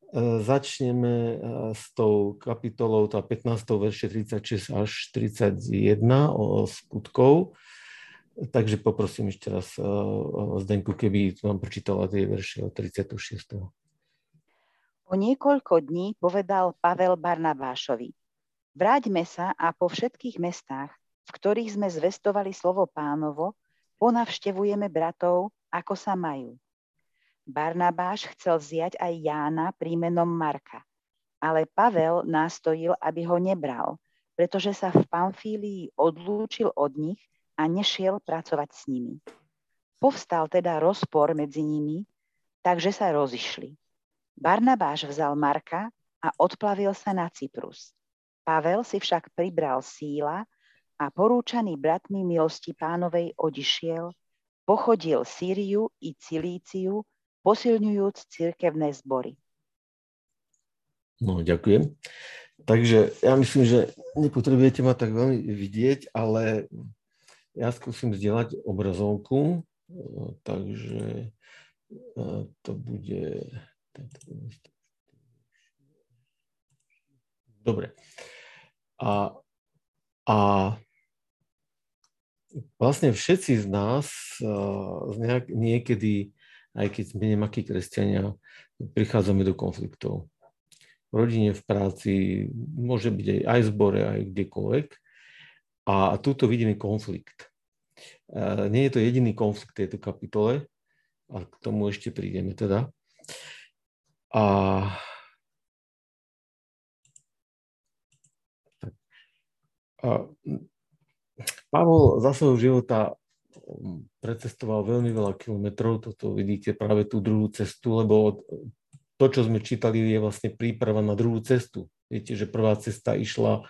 Začneme s tou kapitolou, tá 15. verše 36 až 41 o skutkov. Takže poprosím ešte raz Zdenku, keby vám prečítala tie verše od 36. O niekoľko dní povedal Pavel Barnabášovi: Vráťme sa a po všetkých mestách, v ktorých sme zvestovali slovo Pánovo, ponavštevujeme bratov, ako sa majú. Barnabáš chcel vziať aj Jána príjmenom Marka, ale Pavel nástojil, aby ho nebral, pretože sa v Pamfílii odlúčil od nich a nešiel pracovať s nimi. Povstal teda rozpor medzi nimi, takže sa rozišli. Barnabáš vzal Marka a odplavil sa na Cyprus. Pavel si však pribral Síla a porúčaný bratmi milosti Pánovej odišiel, pochodil Sýriu i Cilíciu, posilňujúc cirkevné zbory. No, ďakujem. Takže ja myslím, že nepotrebujete ma tak veľmi vidieť, ale ja skúsim zdieľať obrazovku. Takže to bude... Dobre. A vlastne všetci z nás niekedy, aj keď sme nemakí kresťania, prichádzame do konfliktov. V rodine, v práci, môže byť aj v zbore, aj kdekoľvek. A tuto vidíme konflikt. Nie je to jediný konflikt v tejto kapitole, a k tomu ešte prídeme teda. A Pavol za svojho života precestoval veľmi veľa kilometrov, toto vidíte práve tú druhú cestu, lebo to, čo sme čítali, je vlastne príprava na druhú cestu. Viete, že prvá cesta išla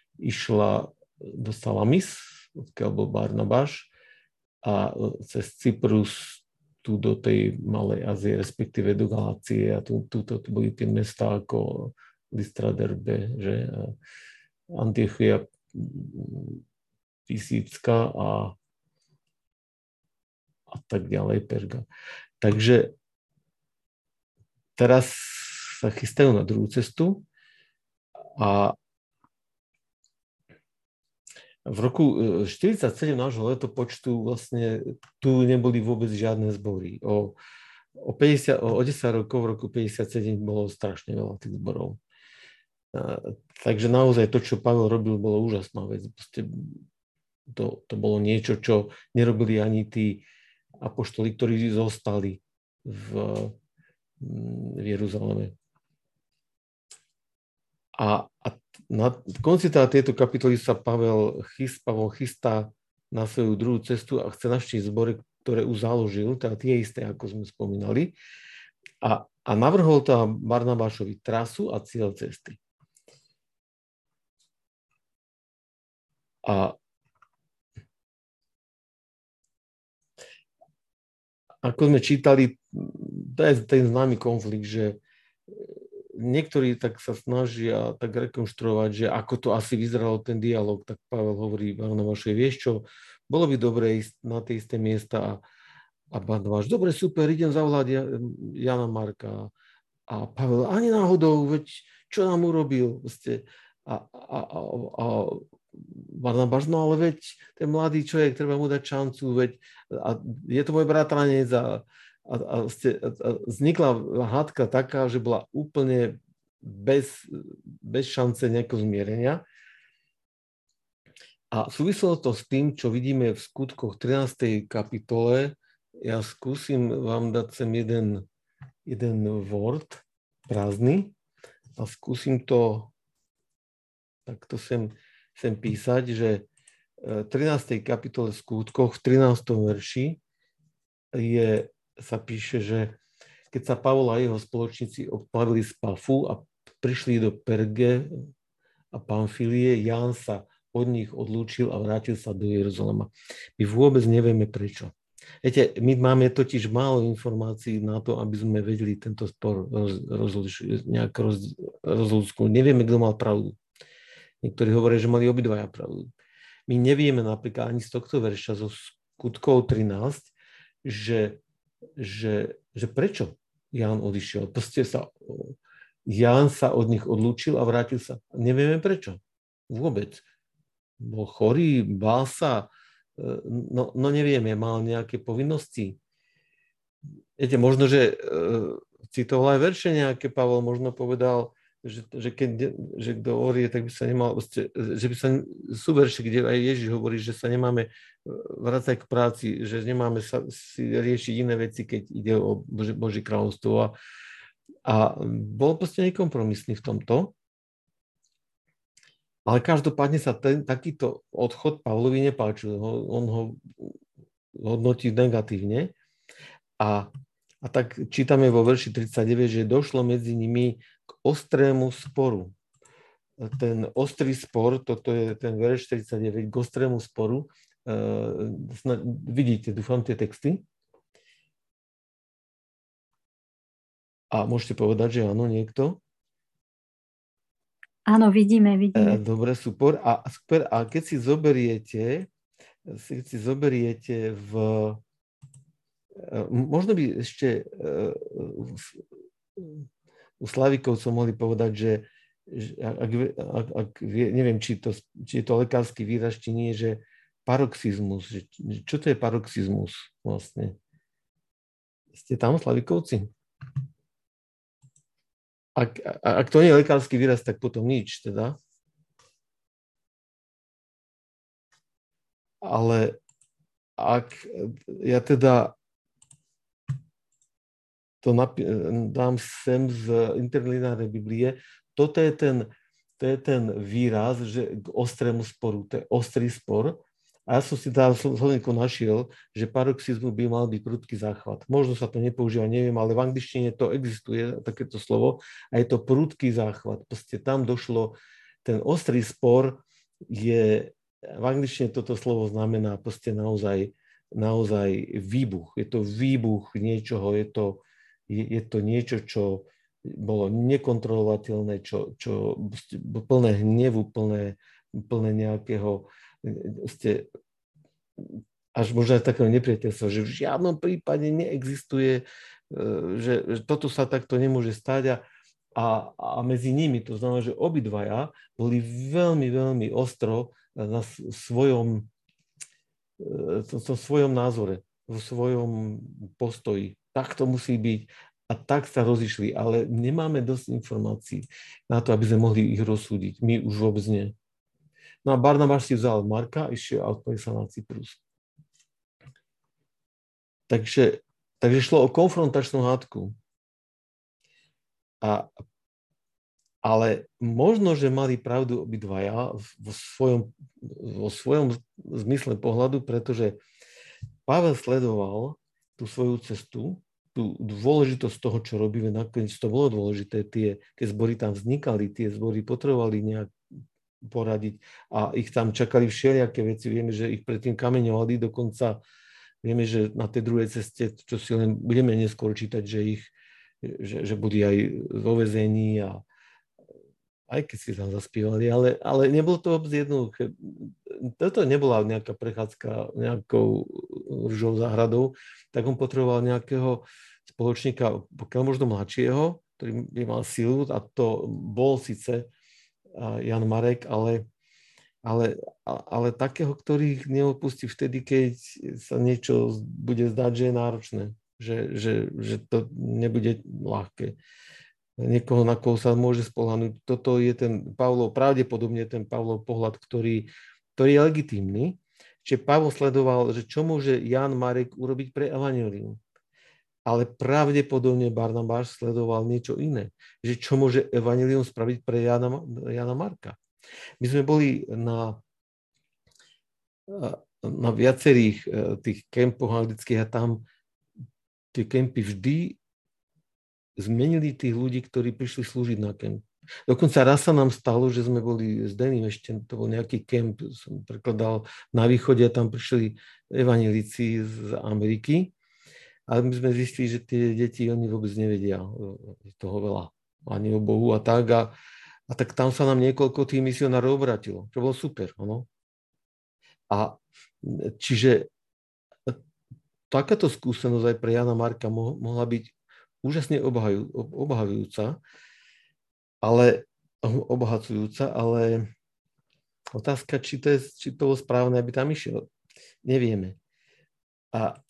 do Salamis, odkiaľ bol Barnabáš, a cez Cyprus tu do tej Malej Ázie, respektíve do Galácie, a tu boli tie mestá ako Lystra, Derbe, že Antiochia, Písicka a tak ďalej, Perga. Takže teraz sa chystajú na druhú cestu a v roku 47 nášho letopočtu vlastne tu neboli vôbec žiadne zbory. O 10 rokov, v roku 57 bolo strašne veľa tých zborov. Takže naozaj to, čo Pavel robil, bolo úžasná vec. To bolo niečo, čo nerobili ani tí apoštoli, ktorí zostali v Jeruzaleme. A na konci tejto kapitoly sa Pavel chystá na svoju druhú cestu a chce navštíviť zbory, ktoré už založil, teda tie isté, ako sme spomínali. A navrhol tam Barnabášovi trasu a cieľ cesty. A ako sme čítali, to je ten známy konflikt, že niektorí tak sa snažia tak rekonštruovať, že ako to asi vyzeralo ten dialog, tak Pavel hovorí Barnabášovi, vieš čo, bolo by dobre ísť na tie isté miesta a Barnabáš, dobre, super, idem zavolať Jana Marka. A Pavel, ani náhodou, veď čo nám urobil? A Barnabáš, no ale veď ten mladý človek, treba mu dať šancu, veď je to môj bratranec a vznikla hádka taká, že bola úplne bez šance nejakého zmierenia. A súviselo to s tým, čo vidíme v skutkoch 13. kapitole. Ja skúsim vám dať sem jeden word prázdny a skúsim to takto sem písať, že v 13. kapitole skutkoch v 13. verši sa píše, že keď sa Pavol a jeho spoločníci odplavili z Pafu a prišli do Perge a Pamfílie, Ján sa od nich odlúčil a vrátil sa do Jeruzalema. My vôbec nevieme prečo. Viete, my máme totiž málo informácií na to, aby sme vedeli tento spor rozlúčku. Nevieme, kto mal pravdu. Niektorí hovoria, že mali obidvaja pravdu. My nevieme napríklad ani z tohto verša zo skutkov 13, že prečo Ján odišiel. Proste sa Ján sa od nich odlúčil a vrátil sa. Nevieme prečo. Vôbec. Bol chorý, bál sa, no nevieme, mal nejaké povinnosti. Viete, možno, že citoval aj verše nejaké, Pavol možno povedal, že kto orie, tak by sa nemal, že by sa, sú verše, kde aj Ježiš hovorí, že sa nemáme vrácať k práci, že nemáme sa si riešiť iné veci, keď ide o Božie kráľovstvo. A bol proste nekompromisný v tomto. Ale každopádne sa takýto odchod Pavlovi nepáčil. On ho hodnotí negatívne. A tak čítame vo verši 39, že došlo medzi nimi k ostrému sporu. Ten ostrý spor, toto je ten verš 49, k ostrému sporu. Vidíte, dúfam, tie texty. A môžete povedať, že áno, niekto? Áno, vidíme. Dobre, super. A keď si zoberiete možno by ešte u Slavikovcov mohli povedať, že neviem, či je to lekársky výraz, či nie, že paroxizmus. Čo to je paroxizmus vlastne? Ste tam, Slavikovci? Ak to nie je lekársky výraz, tak potom nič, teda. Ale ak ja teda to dám sem z interlineárnej Biblie, toto je ten výraz, že k ostrému sporu, to je ostrý spor. A ja som si slovníku našiel, že paroxizmu by mal byť prudký záchvat. Možno sa to nepoužíva, neviem, ale v angličtine to existuje, takéto slovo, a je to prudký záchvat. Proste tam došlo, ten ostrý spor je, v angličtine toto slovo znamená proste naozaj výbuch. Je to výbuch niečoho, je to niečo, čo bolo nekontrolovateľné, čo plné hnevu, plné nejakého až možno aj takého nepriateľstva, že v žiadnom prípade neexistuje, že toto sa takto nemôže stať a medzi nimi, to znamená, že obidvaja boli veľmi, veľmi ostro na svojom názore, vo svojom postoji. Tak to musí byť a tak sa rozišli, ale nemáme dosť informácií na to, aby sme mohli ich rozsúdiť. My už vôbec nie. No a Barnabáš si vzal Marka a išiel a odpovedal sa na Cyprus. Takže šlo o konfrontačnú hádku. Ale možno, že mali pravdu obidvaja vo svojom zmysle pohľadu, pretože Pavel sledoval tú svoju cestu, tú dôležitosť toho, čo robíme. Nakoniec to bolo dôležité. Tie zbory tam vznikali, tie zbory potrebovali nejak poradiť a ich tam čakali všelijaké veci. Vieme, že ich predtým kameňovali, dokonca vieme, že na tej druhej ceste, čo si len budeme neskôr čítať, že boli aj vo väzení a aj keď si tam zaspievali, ale nebolo to vôbec jednoduché. Toto nebola nejaká prechádzka nejakou ružou záhradou, tak on potreboval nejakého spoločníka, pokiaľ možno mladšieho, ktorý by mal silu, a to bol síce Jan Marek, ale takého, ktorý neopustí vtedy, keď sa niečo bude zdať, že je náročné, že to nebude ľahké. Niekoho, na koho sa môže spoľahnúť. Toto je pravdepodobne ten Pavlov pohľad, ktorý je legitímny. Čiže Pavol sledoval, že čo môže Jan Marek urobiť pre evanjelium. Ale pravdepodobne Barnabáš sledoval niečo iné. Že čo môže evanjelium spraviť pre Jana Marka. My sme boli na viacerých tých kempoch anglických a tam tie kempy vždy zmenili tých ľudí, ktorí prišli slúžiť na kemp. Dokonca raz sa nám stalo, že sme boli s Dannym, ešte to bol nejaký kemp, som prekladal na východe a tam prišli evanjelici z Ameriky. Ale my sme zistili, že tie deti, oni vôbec nevedia toho veľa, ani o Bohu a tak. A tak tam sa nám niekoľko tých misionárov obratilo, čo bolo super. Ono. A čiže takáto skúsenosť aj pre Jana Marka mohla byť úžasne obhajujúca. ale obohacujúca, ale otázka, či to bolo správne, aby tam išiel. Nevieme. A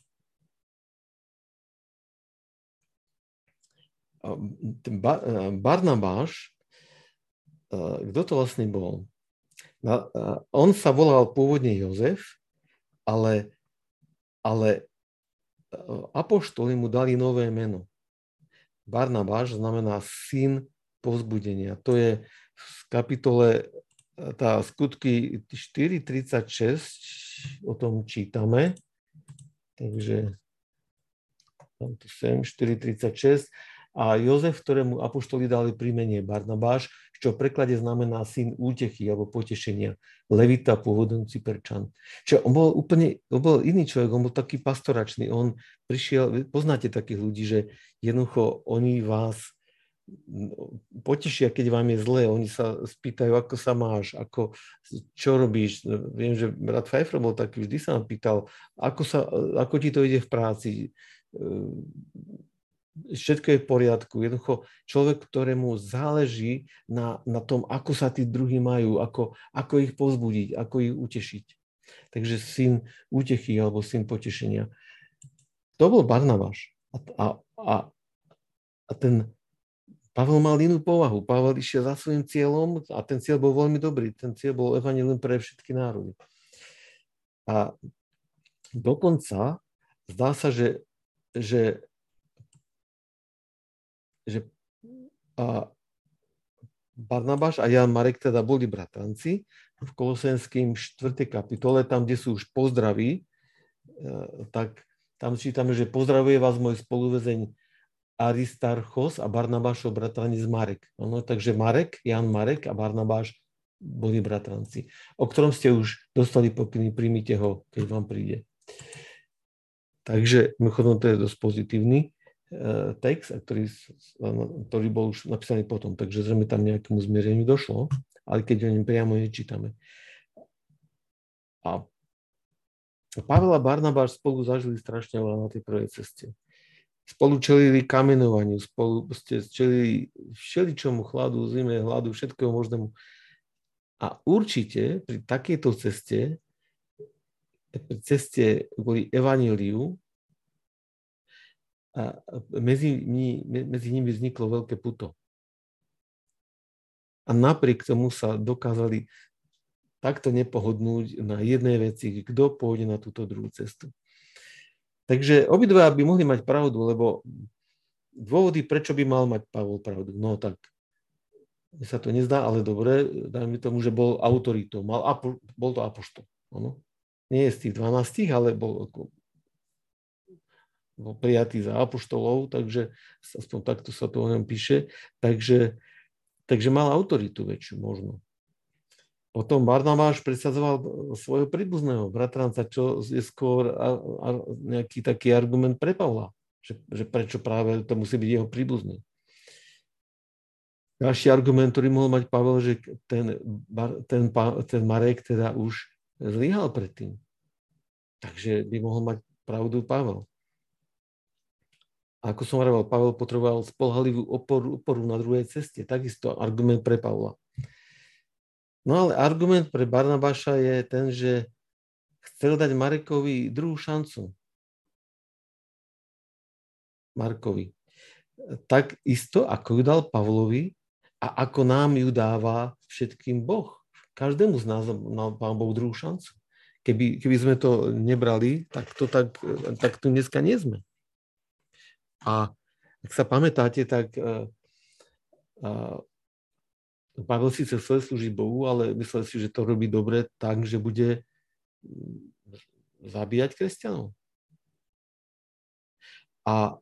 Barnabáš, kto to vlastne bol? On sa volal pôvodne Jozef, ale apoštoli mu dali nové meno. Barnabáš znamená syn povzbudenia. To je v kapitole tá skutky 4.36, o tom čítame. Takže tam to sem, 4.36. A Jozef, ktorému apoštoli dali príjmenie Barnabáš, čo v preklade znamená syn útechy alebo potešenia. Levita, pôvodom Cyperčan. Čiže on bol iný človek, on bol taký pastoračný. On prišiel, poznáte takých ľudí, že jednoducho oni vás potešia, keď vám je zle. Oni sa spýtajú, ako sa máš, čo robíš. Viem, že brat Pfeiffer bol taký, vždy sa nám pýtal, ako ti to ide v práci. Všetko je v poriadku. Jednoducho človek, ktorému záleží na tom, ako sa tí druhí majú, ako ich povzbudiť, ako ich utešiť. Takže syn útechy alebo syn potešenia. To bol Barnabáš. A ten Pavel mal inú povahu. Pavel išiel za svojím cieľom a ten cieľ bol veľmi dobrý. Ten cieľ bol evanjelium pre všetky národy. A dokonca zdá sa, že Barnabáš a Jan Marek teda boli bratranci v Kolosenským 4. kapitole, tam, kde sú už pozdraví, tak tam čítame, že pozdravuje vás môj spoluväzeň Aristarchos a Barnabášov bratranec Marek. No, takže Jan Marek a Barnabáš boli bratranci, o ktorom ste už dostali pokyny, príjmite ho, keď vám príde. Takže mimochodom to je dosť pozitívny text, ktorý bol už napísaný potom, takže zrejme tam nejakému zmiereniu došlo, ale keď o ňom priamo nečítame. A Pavel a Barnabáš spolu zažili strašne veľa na tej prvej ceste. Spolu čelili kamenovaniu, spolu čelili všeličomu, chladu, zime, hladu, všetkému možnému. A určite pri takejto ceste, pri ceste kvôli evanjeliu, a medzi nimi vzniklo veľké puto. A napriek tomu sa dokázali takto nepohodnúť na jednej veci, kto pôjde na túto druhú cestu. Takže obidva by mohli mať pravdu, lebo dôvody, prečo by mal mať Pavol pravdu. No tak, mi sa to nezdá, ale dobre, dajme tomu, že bol autoritou, bol to apoštol. Ano? Nie je z tých 12, ale bol prijatý za apoštolov, takže aspoň takto sa to o ňom píše, takže mal autoritu väčšiu možno. Potom Barnabáš presadzoval svojho príbuzného bratranca, čo je skôr nejaký taký argument pre Pavla, že prečo práve to musí byť jeho príbuzný. Ďalší argument, ktorý mohol mať Pavel, že ten Marek teda už zlyhal predtým. Takže by mohol mať pravdu Pavel. A ako som hovoril, Pavel potreboval spoľahlivú oporu na druhej ceste. Takisto argument pre Pavla. No ale argument pre Barnabáša je ten, že chcel dať Marekovi druhú šancu. Markovi. Tak isto, ako ju dal Pavlovi a ako nám ju dáva všetkým Boh. Každému z nás dal Pán Boh druhú šancu. Keby sme to nebrali, tak tu dneska nie sme. A ak sa pamätáte, tak Pavel síce chcel slúžiť Bohu, ale myslel si, že to robí dobre tak, že bude zabíjať kresťanov. A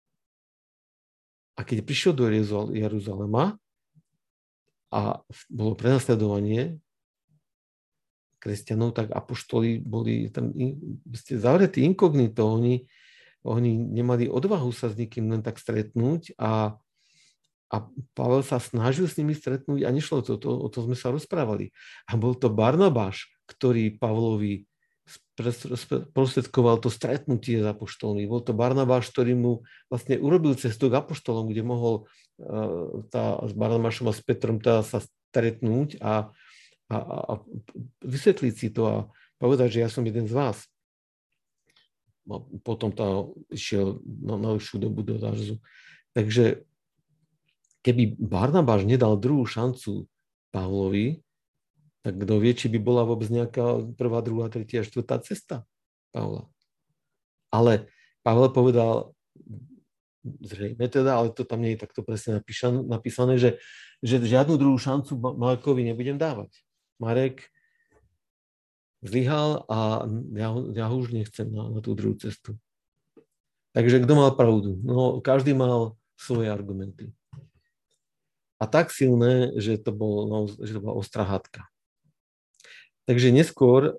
keď prišiel do Jeruzalema a bolo prenasledovanie kresťanov, tak apoštoli boli tam zavretí inkognito. Oni nemali odvahu sa s nikým len tak stretnúť a Pavel sa snažil s nimi stretnúť a nešlo to, o to sme sa rozprávali. A bol to Barnabáš, ktorý Pavlovi sprostredkoval to stretnutie s apoštolmi. Bol to Barnabáš, ktorý mu vlastne urobil cestu k apoštolom, kde mohol s Barnabášom a s Petrom sa stretnúť a vysvetliť si to a povedať, že ja som jeden z vás. A potom išiel na novšiu dobu do Tarzu. Takže keby Barnabáš nedal druhú šancu Pavlovi, tak kto vie, či by bola vôbec nejaká prvá, druhá, tretia, štvrtá cesta Pavla. Ale Pavel povedal, zrejme teda, ale to tam nie je takto presne napísané, že žiadnu druhú šancu Marekovi nebudem dávať. Marek zlyhal a ja ho už nechcem na tú druhú cestu. Takže kto mal pravdu? No, každý mal svoje argumenty. A tak silné, že to bola ostrá hádka. Takže neskôr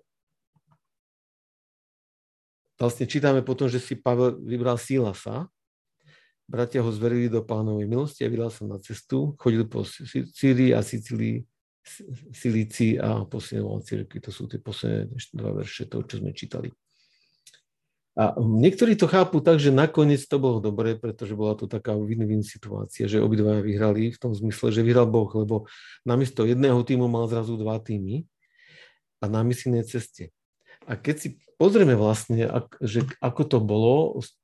vlastne čítame potom, že si Pavel vybral Silasa. Bratia ho zverili do Pánovej milosti a vydal sa na cestu. Chodil po Syrii a Silícii a posilňoval cirkvi. To sú tie posledné 2 verše toho, čo sme čítali. A niektorí to chápu tak, že nakoniec to bolo dobré, pretože bola to taká win-win situácia, že obidvaja vyhrali v tom zmysle, že vyhral Boh, lebo namiesto jedného týmu mal zrazu 2 týmy a na misijnej ceste. A keď si pozrieme vlastne, že ako to bolo s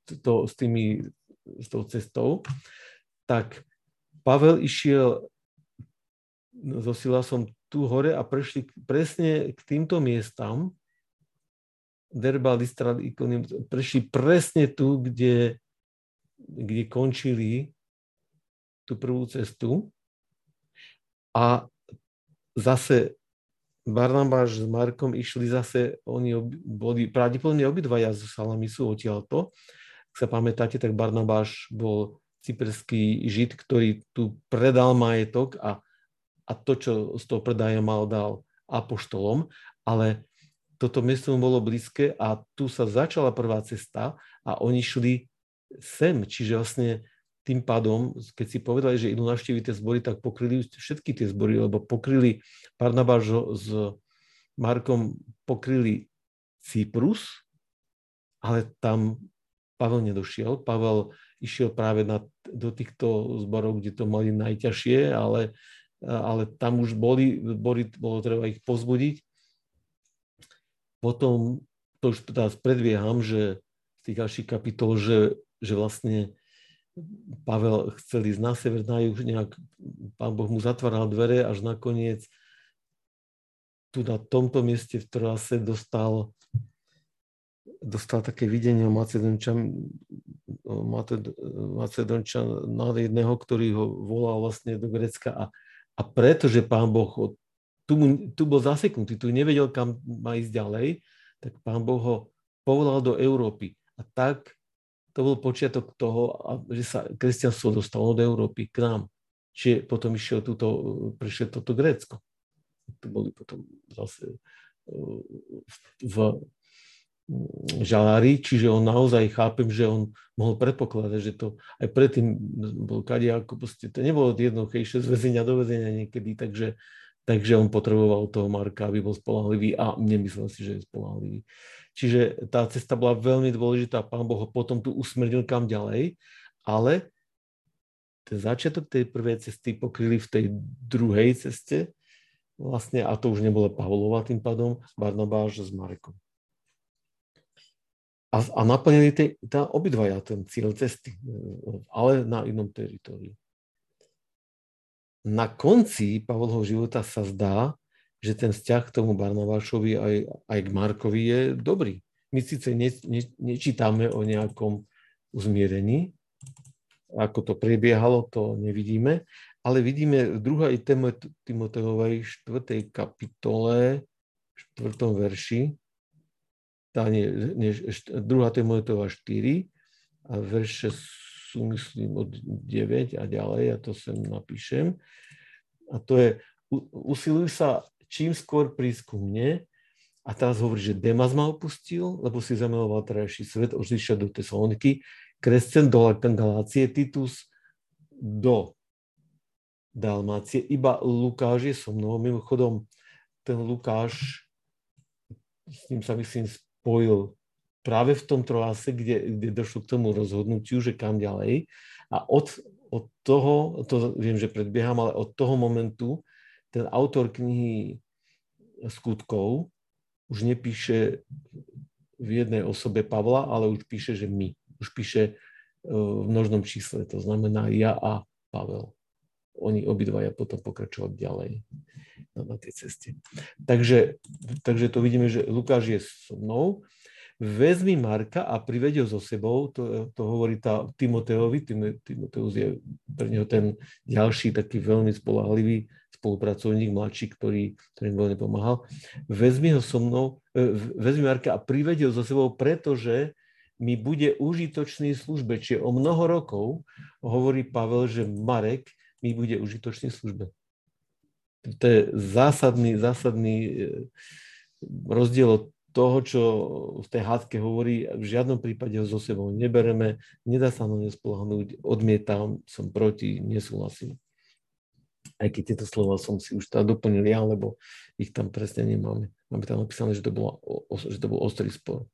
tou cestou, tak Pavel išiel so Silasom tu hore a prešli presne k týmto miestam, Derba, Lystra, Ikonium, prešli presne tu, kde končili tú prvú cestu. A zase Barnabáš s Markom išli zase, oni boli pravdepodobne obidvaja zo Salamisu odtiaľto. Ak sa pamätáte, tak Barnabáš bol cyperský Žid, ktorý tu predal majetok a to, čo z toho predaja mal, dal apoštolom, ale toto miesto mu bolo blízke a tu sa začala prvá cesta a oni šli sem, čiže vlastne tým pádom, keď si povedali, že idú navštíviť tie zbory, tak pokryli všetky tie zbory, lebo pokryli Barnabáš s Markom pokryli Cyprus, ale tam Pavel nedošiel. Pavel išiel práve do týchto zborov, kde to mali najťažšie, ale tam už boli zbory, bolo treba ich pozbudiť. Potom, to už teraz predbieham, že z tých ďalších kapitol, že vlastne Pavel chcel ísť na sever, na juh, nejak Pán Boh mu zatváral dvere, až nakoniec tu na tomto mieste v Troase dostal také videnie o Macedončana jedného, ktorý ho volal vlastne do Grécka a pretože Pán Boh tu bol zaseknutý, tu nevedel, kam má ísť ďalej, tak Pán Boh ho povolal do Európy. A tak to bol počiatok toho, že sa kresťanstvo dostalo do Európy k nám. Čiže potom prišiel toto Grécko. To boli potom zase v žalári, čiže on naozaj chápem, že on mohol predpokladať, že to aj predtým bol kadejako, to nebolo jednoduché, išiel z väzenia do väzenia niekedy, takže on potreboval toho Marka, aby bol spoľahlivý a nemyslel si, že je spoľahlivý. Čiže tá cesta bola veľmi dôležitá, Pán Boh ho potom tu usmernil kam ďalej, ale ten začiatok tej prvej cesty pokryli v tej druhej ceste vlastne, a to už nebolo Pavlova tým pádom, Barnabáš s Marekom. A naplnili obidvaja ten cieľ cesty, ale na inom teritóriu. Na konci Pavlovho života sa zdá, že ten vzťah k tomu Barnabášovi aj k Markovi je dobrý. My síce nečítame o nejakom uzmierení, ako to prebiehalo, to nevidíme, ale vidíme v 2. Timoteovej 4. kapitole, 4. verši, 2. Timoteova 4 a verše sú, myslím, od 9 a ďalej, ja to sem napíšem. A to je, usiluj sa čím skôr prísť ku mne, a teraz hovorí, že Demas ma opustil, lebo si zamiloval terajší svet, odišiel do Tesaloniky, Krescen do Galácie, Titus do Dalmácie, iba Lukáš je so mnou. Mimochodom, ten Lukáš s ním sa myslím spojil práve v tom Troase, kde došlo k tomu rozhodnutiu, že kam ďalej. A od toho, to viem, že predbieham, ale od toho momentu ten autor knihy Skutkov už nepíše v jednej osobe Pavla, ale už píše, že my. Už píše v množnom čísle, to znamená ja a Pavel. Oni obidvaja potom pokračovať ďalej na tej ceste. Takže to vidíme, že Lukáš je so mnou. Vezmi Marka a priveď ho so sebou, to hovorí Timoteovi. Timoteus je pre neho ten ďalší taký veľmi spoľahlivý spolupracovník, mladší, ktorý im veľmi pomáhal. Vezmi Marka a priveď ho so sebou, pretože mi bude užitočný v službe. Čiže o mnoho rokov hovorí Pavel, že Marek mi bude užitočný v službe. To je zásadný rozdiel od toho, čo v tej hádke hovorí, v žiadnom prípade ho so sebou nebereme, nedá sa na ňu spoľahnúť, odmietam, som proti, nesúhlasím. Aj keď tieto slova som si už doplnil ja, lebo ich tam presne nemáme. Máme tam napísané, že to bol ostrý spor.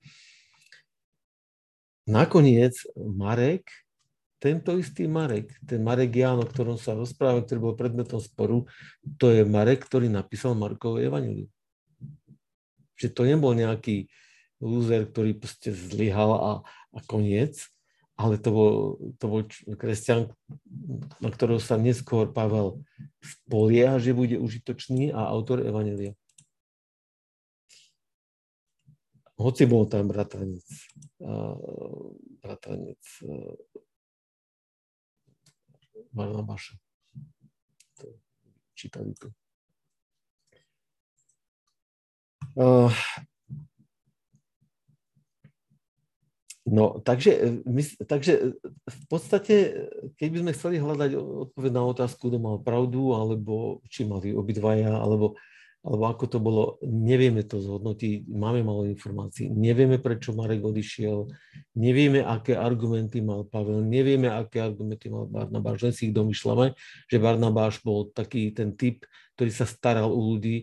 Nakoniec Marek, tento istý Marek, ten Marek Ján, o ktorom sa rozpráva, ktorý bol predmetom sporu, to je Marek, ktorý napísal Markovo evanjelium. Že to nebol nejaký lúzer, ktorý proste zlyhal a koniec, ale to bol kresťan, na ktorého sa neskôr Pavel spolieha, že bude užitočný, a autor evanjelia. Hoci bol tam bratranec Barnabáša. Čítali tu. No, takže v podstate, keď by sme chceli hľadať odpoveď na otázku, kto mal pravdu, alebo či mali obidvaja, alebo ako to bolo, nevieme to zhodnotiť, máme málo informácií, nevieme, prečo Marek odišiel, nevieme, aké argumenty mal Pavel, nevieme, aké argumenty mal Barnabáš, len si ich domýšľame, že Barnabáš bol taký ten typ, ktorý sa staral o ľudí,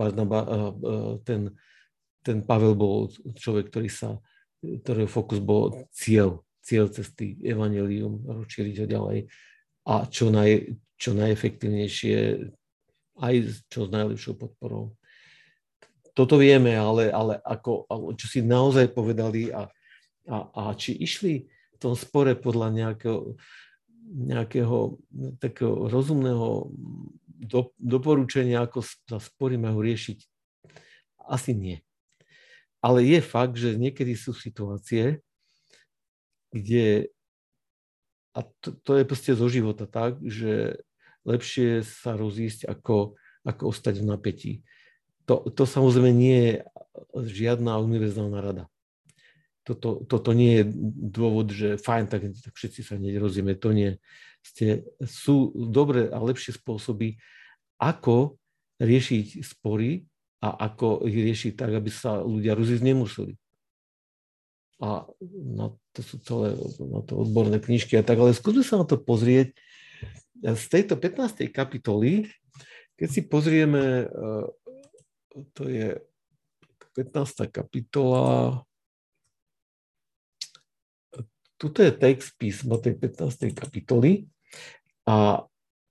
ten Pavel bol človek, ktorého fokus bol cieľ cesty, evanjelium, rozšíriť ho ďalej a čo najefektívnejšie, aj čo s najlepšou podporou. Toto vieme, ale čo si naozaj povedali a či išli v tom spore podľa nejakého takého rozumného doporučenia, ako sa spory majú riešiť, asi nie. Ale je fakt, že niekedy sú situácie, kde, a to je proste zo života tak, že lepšie sa rozísť, ako ostať v napätí. To samozrejme nie je žiadna univerzálna rada. Toto nie je dôvod, že fajn, tak všetci sa nerozumieme. To nie. Sú dobré a lepšie spôsoby, ako riešiť spory a ako ich riešiť tak, aby sa ľudia rozísť nemuseli. A to sú celé na to odborné knižky a tak, ale skúsme sa na to pozrieť z tejto 15. kapitoly. Keď si pozrieme, to je 15. kapitola, tuto je text písma tej 15. kapitoly a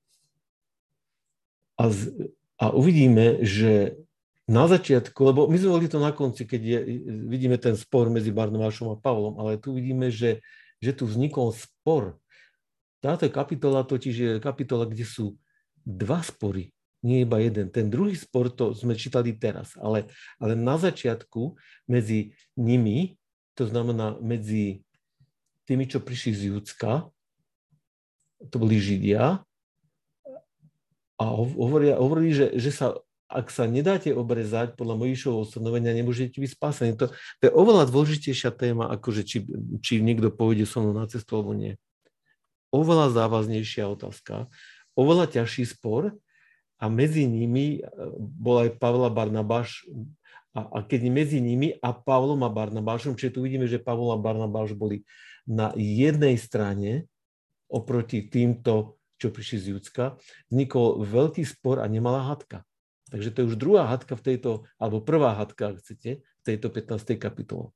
uvidíme, že na začiatku, lebo my sme boli to na konci, keď vidíme ten spor medzi Barnabášom a Pavlom, ale tu vidíme, že tu vznikol spor. Táto kapitola totiž je kapitola, kde sú dva spory, nie iba jeden. Ten druhý spor to sme čítali teraz, ale na začiatku medzi nimi, to znamená medzi tými, čo prišli z Judska, to boli Židia, a hovorili, že ak sa nedáte obrezať podľa Mojžišovho ustanovenia, nemôžete byť spásení. To je oveľa dôležitejšia téma, ako že či niekto pôjde so mnou na cestu, alebo nie. Oveľa závaznejšia otázka, oveľa ťažší spor a medzi nimi bol aj Pavel a Barnabáš a keď medzi nimi a Pavlom a Barnabášom, čiže tu vidíme, že Pavol a Barnabáš boli na jednej strane oproti týmto, čo prišli z Judska, vznikol veľký spor a nemalá hádka. Takže to je už druhá hádka v tejto, alebo prvá hádka, ak chcete, v tejto 15. kapitole.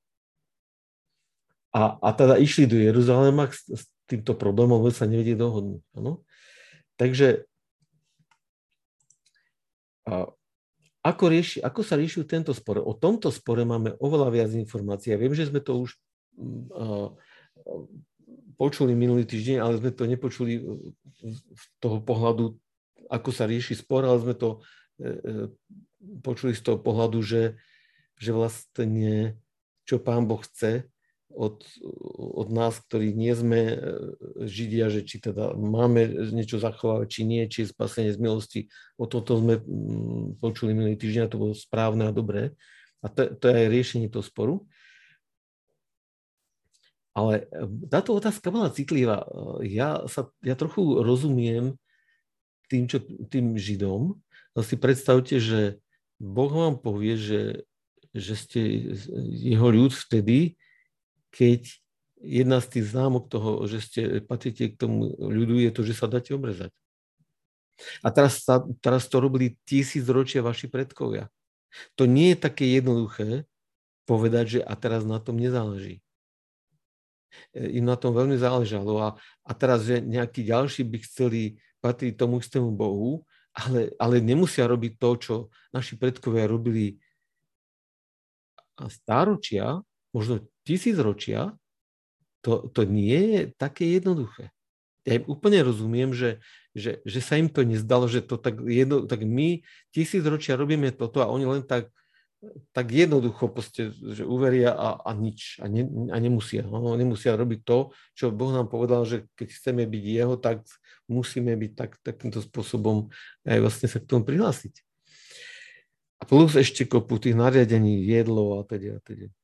A teda išli do Jeruzalema s týmto problémom, lebo sa nevedeli dohodnúť. Ano? Takže ako sa riešil tento spor? O tomto spore máme oveľa viac informácií. Ja viem, že sme to už počuli minulý týždeň, ale sme to nepočuli z toho pohľadu, ako sa rieši spor, ale sme to počuli z toho pohľadu, že vlastne čo Pán Boh chce od nás, ktorí nie sme Židia, že či teda máme niečo zachovávať, či nie, či je spasenie z milosti. O toto sme počuli minulý týždeň a to bolo správne a dobré. A to je aj riešenie toho sporu. Ale táto otázka bola citlivá. Ja trochu rozumiem tým Židom. Si predstavte, že Boh vám povie, že ste jeho ľud vtedy, keď jedna z tých známok toho, že patríte k tomu ľudu, je to, že sa dáte obrezať. A teraz to robili 1000 ročia vaši predkovia. To nie je také jednoduché povedať, že a teraz na tom nezáleží. Im na tom veľmi záležalo a teraz, že nejakí ďalší by chceli patriť tomu istému Bohu, ale nemusia robiť to, čo naši predkovia robili stáročia, možno 1000 ročia, to nie je také jednoduché. Ja im úplne rozumiem, že sa im to nezdalo, že to tak my 1000 ročia robíme toto a oni len tak jednoducho proste, že uveria a nič. A nemusia. No, nemusia robiť to, čo Boh nám povedal, že keď chceme byť jeho, tak musíme byť takýmto spôsobom aj vlastne sa k tomu prihlásiť. A plus ešte kopu tých nariadení, jedlo a teda.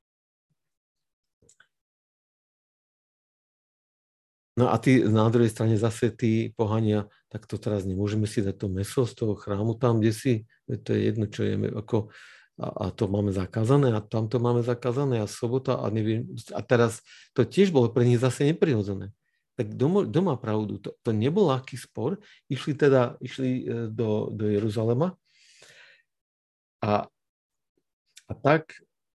No a na druhej strane zase tí pohania, tak to teraz nemôžeme si dať to mäso z toho chrámu tam, kde si, to je jedno, čo jeme, ako, a to máme zakázané a tam to máme zakázané a sobota a neviem, a teraz to tiež bolo pre nich zase neprirodzené. Tak kto má pravdu? To nebol ľahký spor, išli do Jeruzalema a tak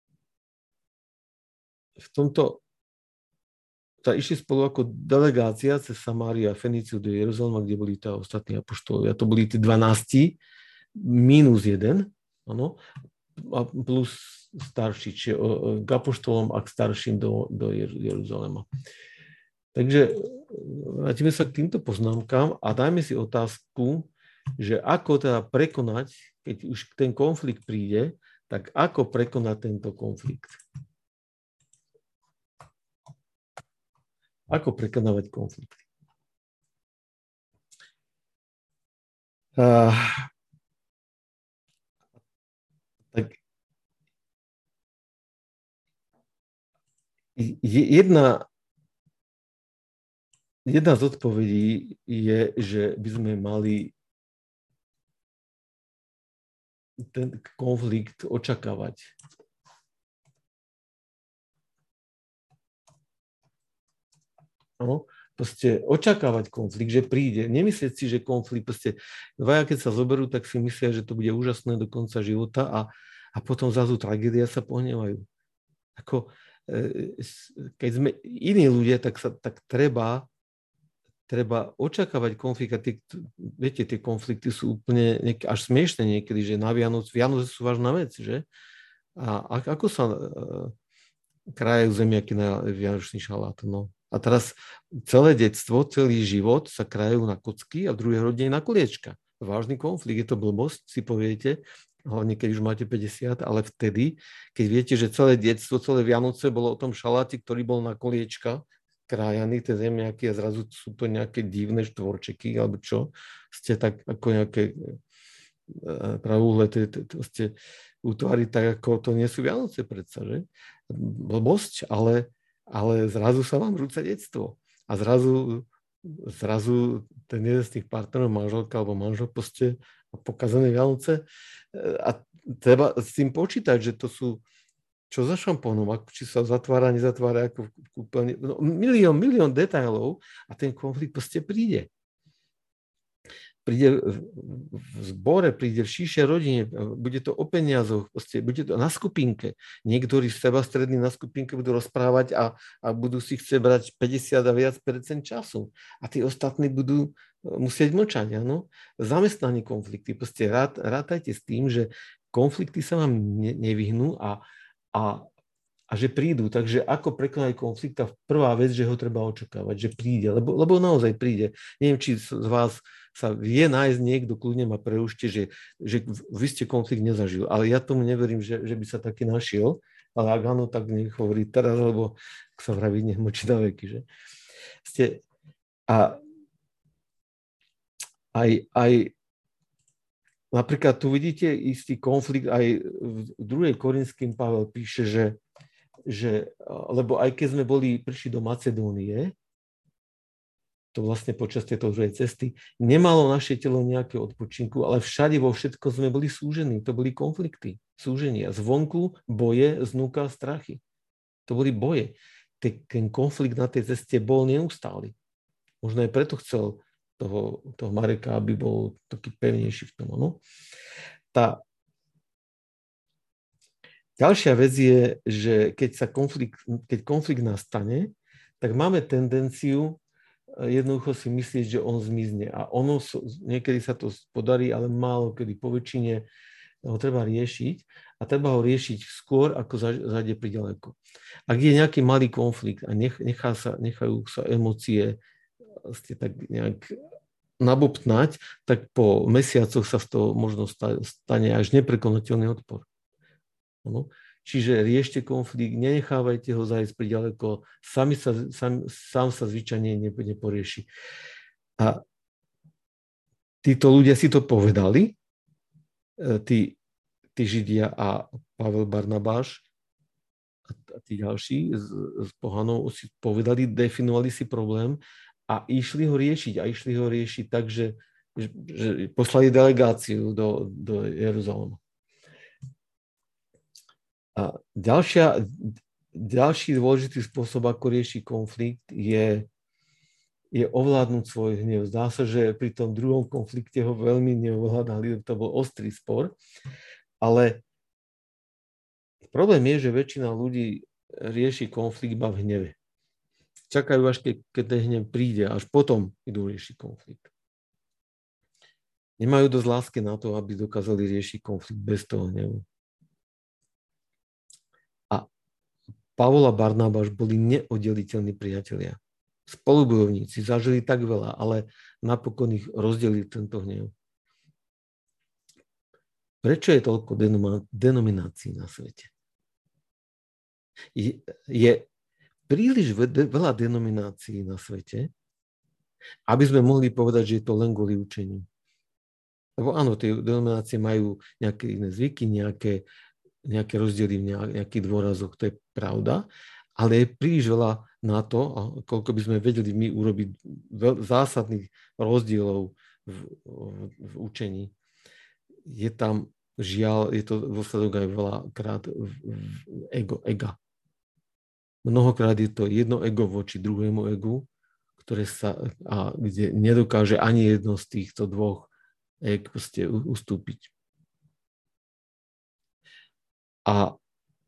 v tomto išli spolu ako delegácia cez Samáriu a Feníciu do Jeruzalema, kde boli tá ostatní apoštoli. A to boli tí 12 minus 1, áno, a plus starší, čiže k apoštolom a k starším do Jeruzalema. Takže vrátime sa k týmto poznámkám a dajme si otázku, že ako teda prekonať, keď už ten konflikt príde, tak ako prekonať tento konflikt? Ako prekonávať konflikty? Tak jedna z odpovedí je, že by sme mali ten konflikt očakávať. No, proste očakávať konflikt, že príde. Nemyslieť si, že konflikt, proste dvaja, keď sa zoberú, tak si myslia, že to bude úžasné do konca života a potom zrazu tragédia sa pohnevajú. Ako, keď sme iní ľudia, tak treba očakávať konflikt. A viete, tie konflikty sú úplne až smiešné niekedy, že na Vianoce sú vážna vec, že? A ako sa krajajú zemiaky na vianočný šalát, no. A teraz celé detstvo, celý život sa krajajú na kocky a v druhej rodine na koliečka. Vážny konflikt, je to blbosť, si poviete, hlavne keď už máte 50, ale vtedy, keď viete, že celé detstvo, celé Vianoce bolo o tom šaláti, ktorý bol na koliečka, krájaný, tie zemiaky a zrazu sú to nejaké divné štvorčeky, alebo čo, ste tak ako nejaké pravúhle ste útvary, tak ako to nie sú Vianoce predsa, že? Blbosť, ale zrazu sa vám rúca detstvo. A zrazu ten jeden z tých partnerov, manželka alebo manžel, proste pokazané Vianoce. A treba s tým počítať, že to sú čo za šampónom, či sa zatvára, nezatvára, ako kúpeľne, milión detailov a ten konflikt proste príde. príde v zbore, príde v širšej rodine, bude to o peniazoch, bude to na skupinke. Niektorí sebastrední na skupinke budú rozprávať a budú si chcieť brať 50 a viac % času. A tí ostatní budú musieť mlčať. Áno? Zamestnaní konflikty. Rátajte s tým, že konflikty sa vám nevyhnú a že prídu. Takže ako prekonať konflikta? Prvá vec, že ho treba očakávať, že príde, lebo naozaj príde. Neviem, či z vás sa vie nájsť niekto, kľudne ma preušte, že vy ste konflikt nezažil. Ale ja tomu neverím, že by sa taký našiel. Ale ak áno, tak nech hovorí teraz, lebo ak sa vraví, nech močí na veky. Že? Aj napríklad tu vidíte istý konflikt, aj v 2. Korinským Pavel píše, že lebo aj keď sme prišli do Macedónie, to vlastne počas tejto druhej cesty, nemalo naše telo nejaké odpočinku, ale všade vo všetko sme boli súžení. To boli konflikty, súženia. Zvonku boje, znúka, strachy. To boli boje. Ten konflikt na tej ceste bol neustály. Možno aj preto chcel toho Mareka, aby bol taký pevnejší v tom. No? Ďalšia vec je, že keď konflikt nastane, tak máme tendenciu jednoducho si myslieť, že on zmizne. A niekedy sa to podarí, ale málo kedy. Po väčšine ho treba riešiť a treba ho riešiť skôr, ako zajde priďaleko. Ak je nejaký malý konflikt a nechajú sa emócie tak nejak nabobtnať, tak po mesiacoch sa z toho možno stane až neprekonateľný odpor. No. Čiže riešte konflikt, nenechávajte ho zajsť priďaleko, sám sa zvyčajne neporieši. A títo ľudia si to povedali, tí Židia a Pavel Barnabáš a tí ďalší z pohanov si povedali, definovali si problém a išli ho riešiť tak, že poslali delegáciu do Jeruzalema. A ďalší dôležitý spôsob, ako riešiť konflikt, je ovládnuť svoj hnev. Zdá sa, že pri tom druhom konflikte ho veľmi neovládali, to bol ostrý spor, ale problém je, že väčšina ľudí rieši konflikt iba v hneve. Čakajú, až keď ten hnev príde, až potom idú riešiť konflikt. Nemajú dosť lásky na to, aby dokázali riešiť konflikt bez toho hnevu. Pavol a Barnabáš boli neoddeliteľní priatelia. Spolubojovníci, zažili tak veľa, ale napokon ich rozdelil tento hnev. Prečo je toľko denominácií na svete? Je príliš veľa denominácií na svete, aby sme mohli povedať, že je to len kvôli učeniu. Lebo áno, tie denominácie majú nejaké iné zvyky, nejaké rozdiely v nejakých dôrazoch, to je pravda, ale je príliš veľa na to, a koľko by sme vedeli my urobiť zásadných rozdielov v učení. Je tam žiaľ, je to dôsledok aj veľakrát ega. Mnohokrát je to jedno ego voči druhému egu, kde nedokáže ani jedno z týchto dvoch eg ustúpiť. A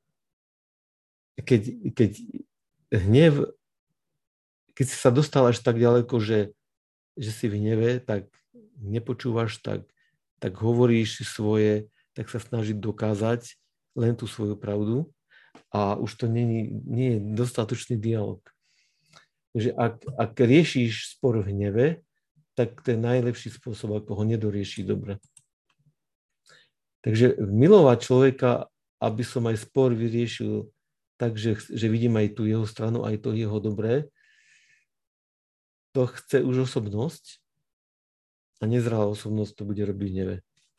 keď hnev, keď si sa dostal až tak ďaleko, že si v hneve, tak nepočúvaš, tak hovoríš svoje, tak sa snažíš dokázať len tú svoju pravdu a už to nie je dostatočný dialog. Takže ak riešiš spor v hneve, tak to je najlepší spôsob, ako ho nedoriešiť dobre. Takže milovať človeka, aby som aj spor vyriešil tak, že vidím aj tú jeho stranu, aj to jeho dobré, to chce už osobnosť a nezralá osobnosť to bude robiť v hneve.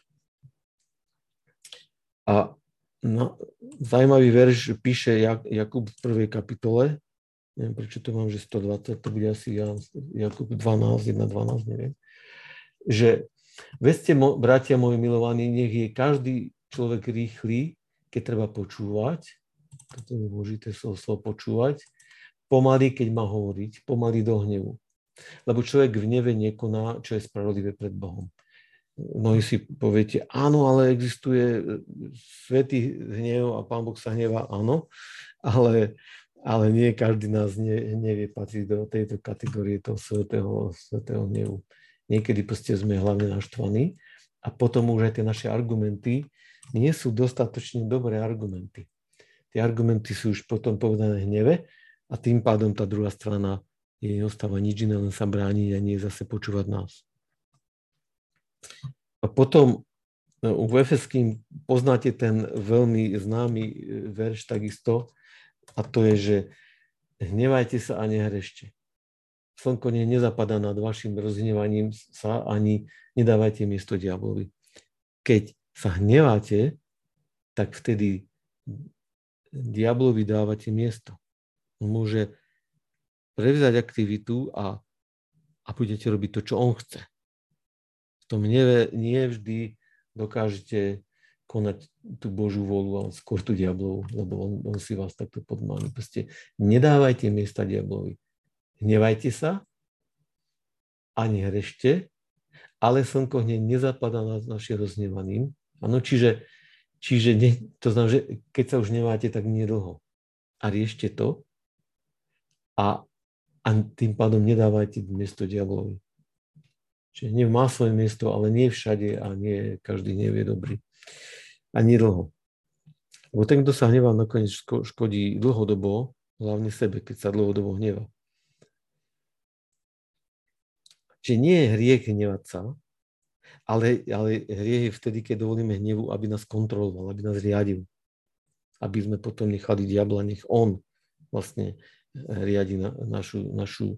A zaujímavý verš píše Jakub v 1. kapitole, neviem prečo to mám, že 120, to bude asi Jakub 12, 1.12, neviem, že vedzte, bratia moji milovaní, nech je každý človek rýchly, keď treba počúvať, toto je dôležité slovo počúvať, pomaly, keď má hovoriť, pomaly do hnevu. Lebo človek v hneve nekoná, čo je spravodlivé pred Bohom. Mnohí si poviete, áno, ale existuje svätý hnev a Pán Boh sa hnevá, áno, ale nie každý nás nevie patriť do tejto kategórie toho svätého hnevu. Niekedy proste sme hlavne naštvaní a potom už aj tie naše argumenty nie sú dostatočne dobré argumenty. Tie argumenty sú už potom povedané hneve a tým pádom tá druhá strana jej neostáva nič iné, len sa brániť a nie zase počúvať nás. A potom u Efeským poznáte ten veľmi známy verš takisto, a to je, že hnevajte sa a nehrešte. Slnko nezapadá nad vašim rozhnevaním sa, ani nedávajte miesto diablovi. Keď sa hneváte, tak vtedy diablovi dávate miesto. On môže prevzať aktivitu a budete robiť to, čo on chce. V tom hneve nie vždy dokážete konať tú Božiu vôľu, ale skôr tú diablovú, lebo on si vás takto podmáni. Proste nedávajte miesta diablovi. Hnevajte sa a nehrešte, ale slnko hneď nezapadá nad našim rozhnevaným. Áno, čiže to znamená, že keď sa už hneváte, tak nie dlho. A riešte to a tým pádom nedávajte miesto diablovi. Čiže hnev má svoje miesto, ale nie všade a nie každý hnev je dobrý. A nie dlho. Lebo ten, kto sa hnevá, nakoniec škodí dlhodobo, hlavne sebe, keď sa dlhodobo hnevá. Čiže nie je hriech hnevať sa, ale hriech je vtedy, keď dovolíme hnevu, aby nás kontroloval, aby nás riadil. Aby sme potom nechali diabla, nech on vlastne riadi našu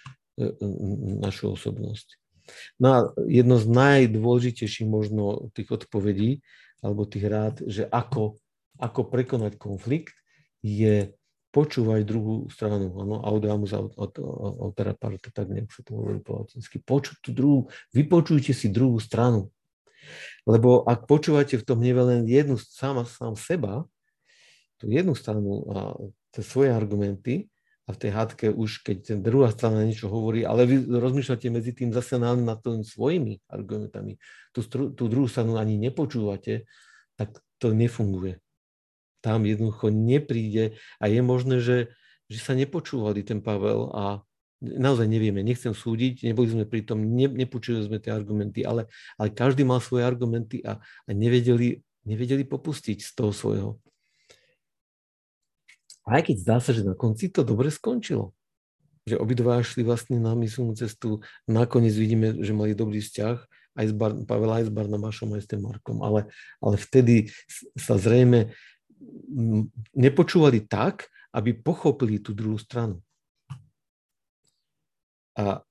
osobnosť. No a jedno z najdôležitejších možno tých odpovedí, alebo tých rád, že ako prekonať konflikt, je počúvať druhú stranu. Áno, audiamus altera parte, tak nejak sa to hovorí po latinsky. Vypočujte si druhú stranu. Lebo ak počúvate v tom hneve len jednu sám seba, tú jednu stranu a tie svoje argumenty, a v tej hádke už, keď druhá strana niečo hovorí, ale vy rozmýšľate medzi tým zase nad tými svojimi argumentami, tú druhú stranu ani nepočúvate, tak to nefunguje. Tam jednoducho nepríde a je možné, že sa nepočúvali ten Pavel a naozaj nevieme, nechcem súdiť, neboli sme pri tom, nepočuli sme tie argumenty, ale každý mal svoje argumenty a nevedeli popustiť z toho svojho. Aj keď zdá sa, že na konci to dobre skončilo. Že obidva šli vlastne na misiónnu cestu. Nakoniec vidíme, že mali dobrý vzťah aj s Pavel, aj s Barnabášom, aj s tým Markom. Ale vtedy sa zrejme nepočúvali tak, aby pochopili tú druhú stranu. A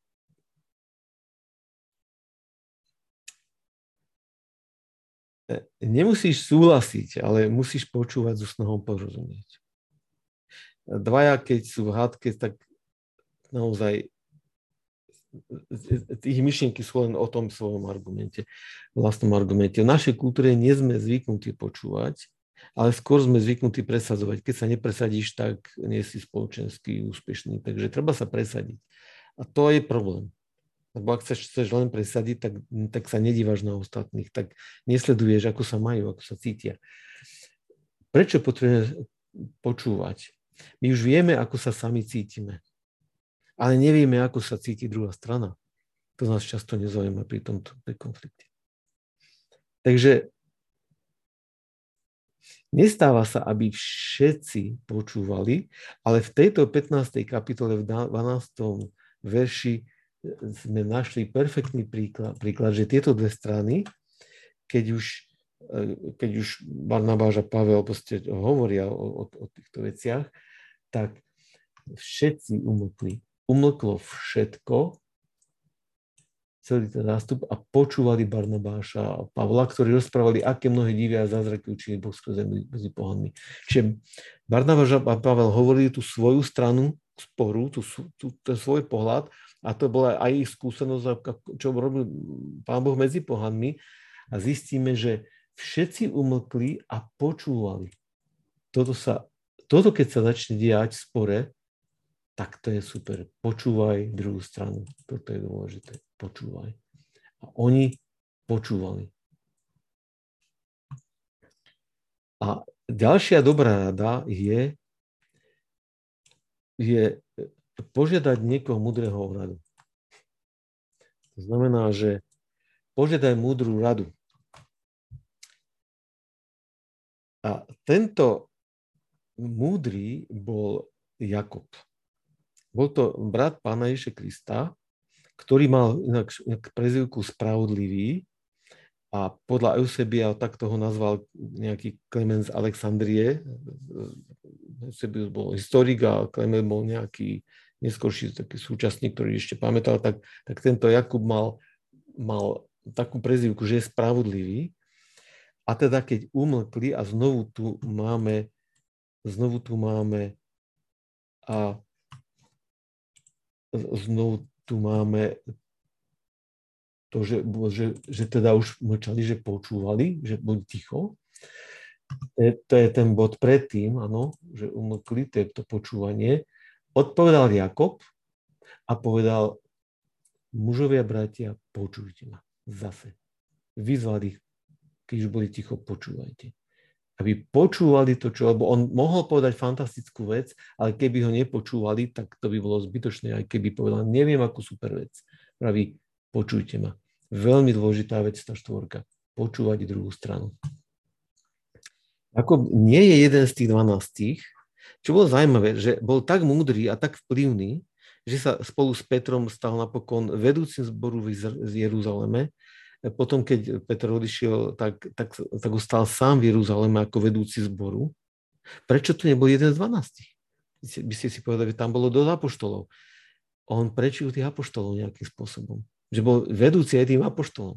nemusíš súhlasiť, ale musíš počúvať so snahou porozumieť. Dvaja, keď sú v hádke, tak naozaj ich myšlienky sú len o tom svojom argumente, vlastnom argumente. V našej kultúre nie sme zvyknutí počúvať, ale skôr sme zvyknutí presadzovať. Keď sa nepresadíš, tak nie si spoločensky úspešný. Takže treba sa presadiť. A to je problém. Lebo ak chceš len presadiť, tak sa nedívaš na ostatných, tak nesleduješ, ako sa majú, ako sa cítia. Prečo potrebujeme počúvať? My už vieme, ako sa sami cítime, ale nevieme, ako sa cíti druhá strana. To nás často nezaujíma pri tomto konflikte. Takže nestáva sa, aby všetci počúvali, ale v tejto 15. kapitole v 12. verši sme našli perfektný príklad, že tieto dve strany, keď už Barnabáš a Pavel hovoria o týchto veciach, tak všetci umlkli. Umlklo všetko, celý ten nástup a počúvali Barnabáša a Pavla, ktorí rozprávali, aké mnohé divy a zázraky učili Boh skrze medzi pohanmi. Čiže Barnabáš a Pavel hovorili tú svoju stranu sporu, ten svoj pohľad a to bola aj ich skúsenosť, čo robil Pán Boh medzi pohanmi a zistíme, že všetci umlkli a počúvali. Toto keď sa začne diať v spore, tak to je super. Počúvaj druhú stranu. Toto je dôležité. Počúvaj. A oni počúvali. A ďalšia dobrá rada je požiadať niekoho múdreho o radu. To znamená, že požiadaj múdru radu. A tento múdry bol Jakob. Bol to brat Pána Ježiša Krista, ktorý mal inak prezývku Spravodlivý a podľa Eusebia takto ho nazval nejaký Klement z Alexandrie. Eusebius bol historik a Klement bol nejaký neskorší taký súčasník, ktorý ešte pamätal, tak tento Jakub mal takú prezývku, že je spravodlivý. A teda keď umlkli a znovu tu máme to, že teda už mlčali, že počúvali, že boli ticho. To je ten bod predtým, áno, že umlkli, to je to počúvanie. Odpovedal Jakob a povedal: mužovia, bratia, počujte ma. Zase. Vyzval ich, keď už boli ticho, počúvajte. Aby počúvali to, lebo on mohol povedať fantastickú vec, ale keby ho nepočúvali, tak to by bolo zbytočné, aj keby povedal: neviem, akú super vec. Praví: počujte ma. Veľmi dôležitá vec tá 4. Počúvať druhú stranu. Jakob nie je jeden z tých 12, čo bolo zaujímavé, že bol tak múdry a tak vplyvný, že sa spolu s Petrom stal napokon vedúcim zboru v Jeruzaleme. Potom, keď Peter odišiel, tak stal sám v Jeruzaleme ako vedúci zboru. Prečo tu nebol jeden z 12? By ste si povedali, že tam bolo dosť apoštolov. On prečil tých apoštolov nejakým spôsobom. Že bol vedúci aj tým apoštolom.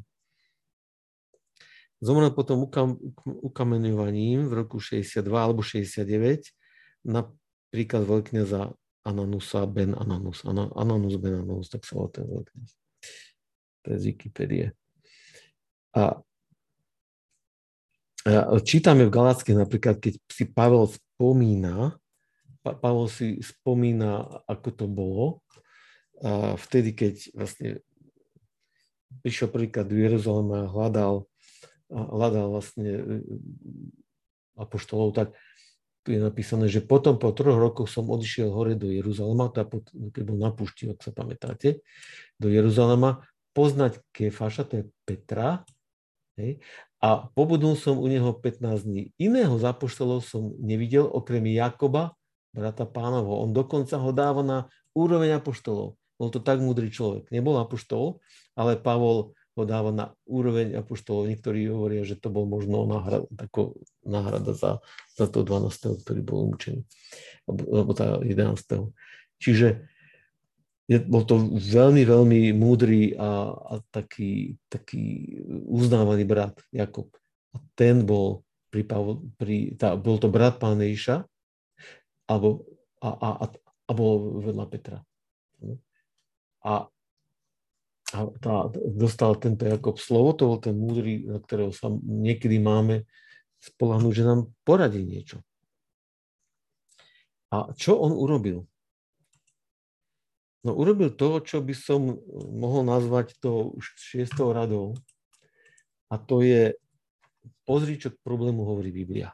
Zomrel potom ukameňovaním v roku 62 alebo 69 na príkaz veľkňaza Ananusa ben Ananus. Ananus ben Ananus, tak sa volá ten veľkňaz. To je z Wikipédie. A čítame v Galatských napríklad, keď si Pavel si spomína, ako to bolo, a vtedy, keď vlastne prišiel prvýkrát do Jeruzalema a hľadal vlastne apoštolov, tak tu je napísané, že potom po 3 rokoch som odišiel hore do Jeruzalema, keď bol na púšti, ak sa pamätáte, do Jeruzalema, poznať Kéfaša, to je Petra, hej, a pobudol som u neho 15 dní. Iného z apoštolov som nevidel, okrem Jakoba, brata Pánovho. On dokonca ho dáva na úroveň apoštolov. Bol to tak múdry človek. Nebol apoštol, ale Pavol ho dáva na úroveň apoštolov. Niektorí hovoria, že to bol možno náhrada za to 12., ktorý bol umúčený. Alebo tá 11. Čiže bol to veľmi, veľmi múdry a taký uznávaný brat Jakob. A ten bol bol to brat Pána Ježiša a bol vedľa Petra. A dostal tento Jakob slovo, to bol ten múdry, na ktorého sa niekedy máme spoľahnúť, že nám poradí niečo. A čo on urobil? No urobil to, čo by som mohol nazvať to už 6. radou. A to je: pozri, čo k problému hovorí Biblia.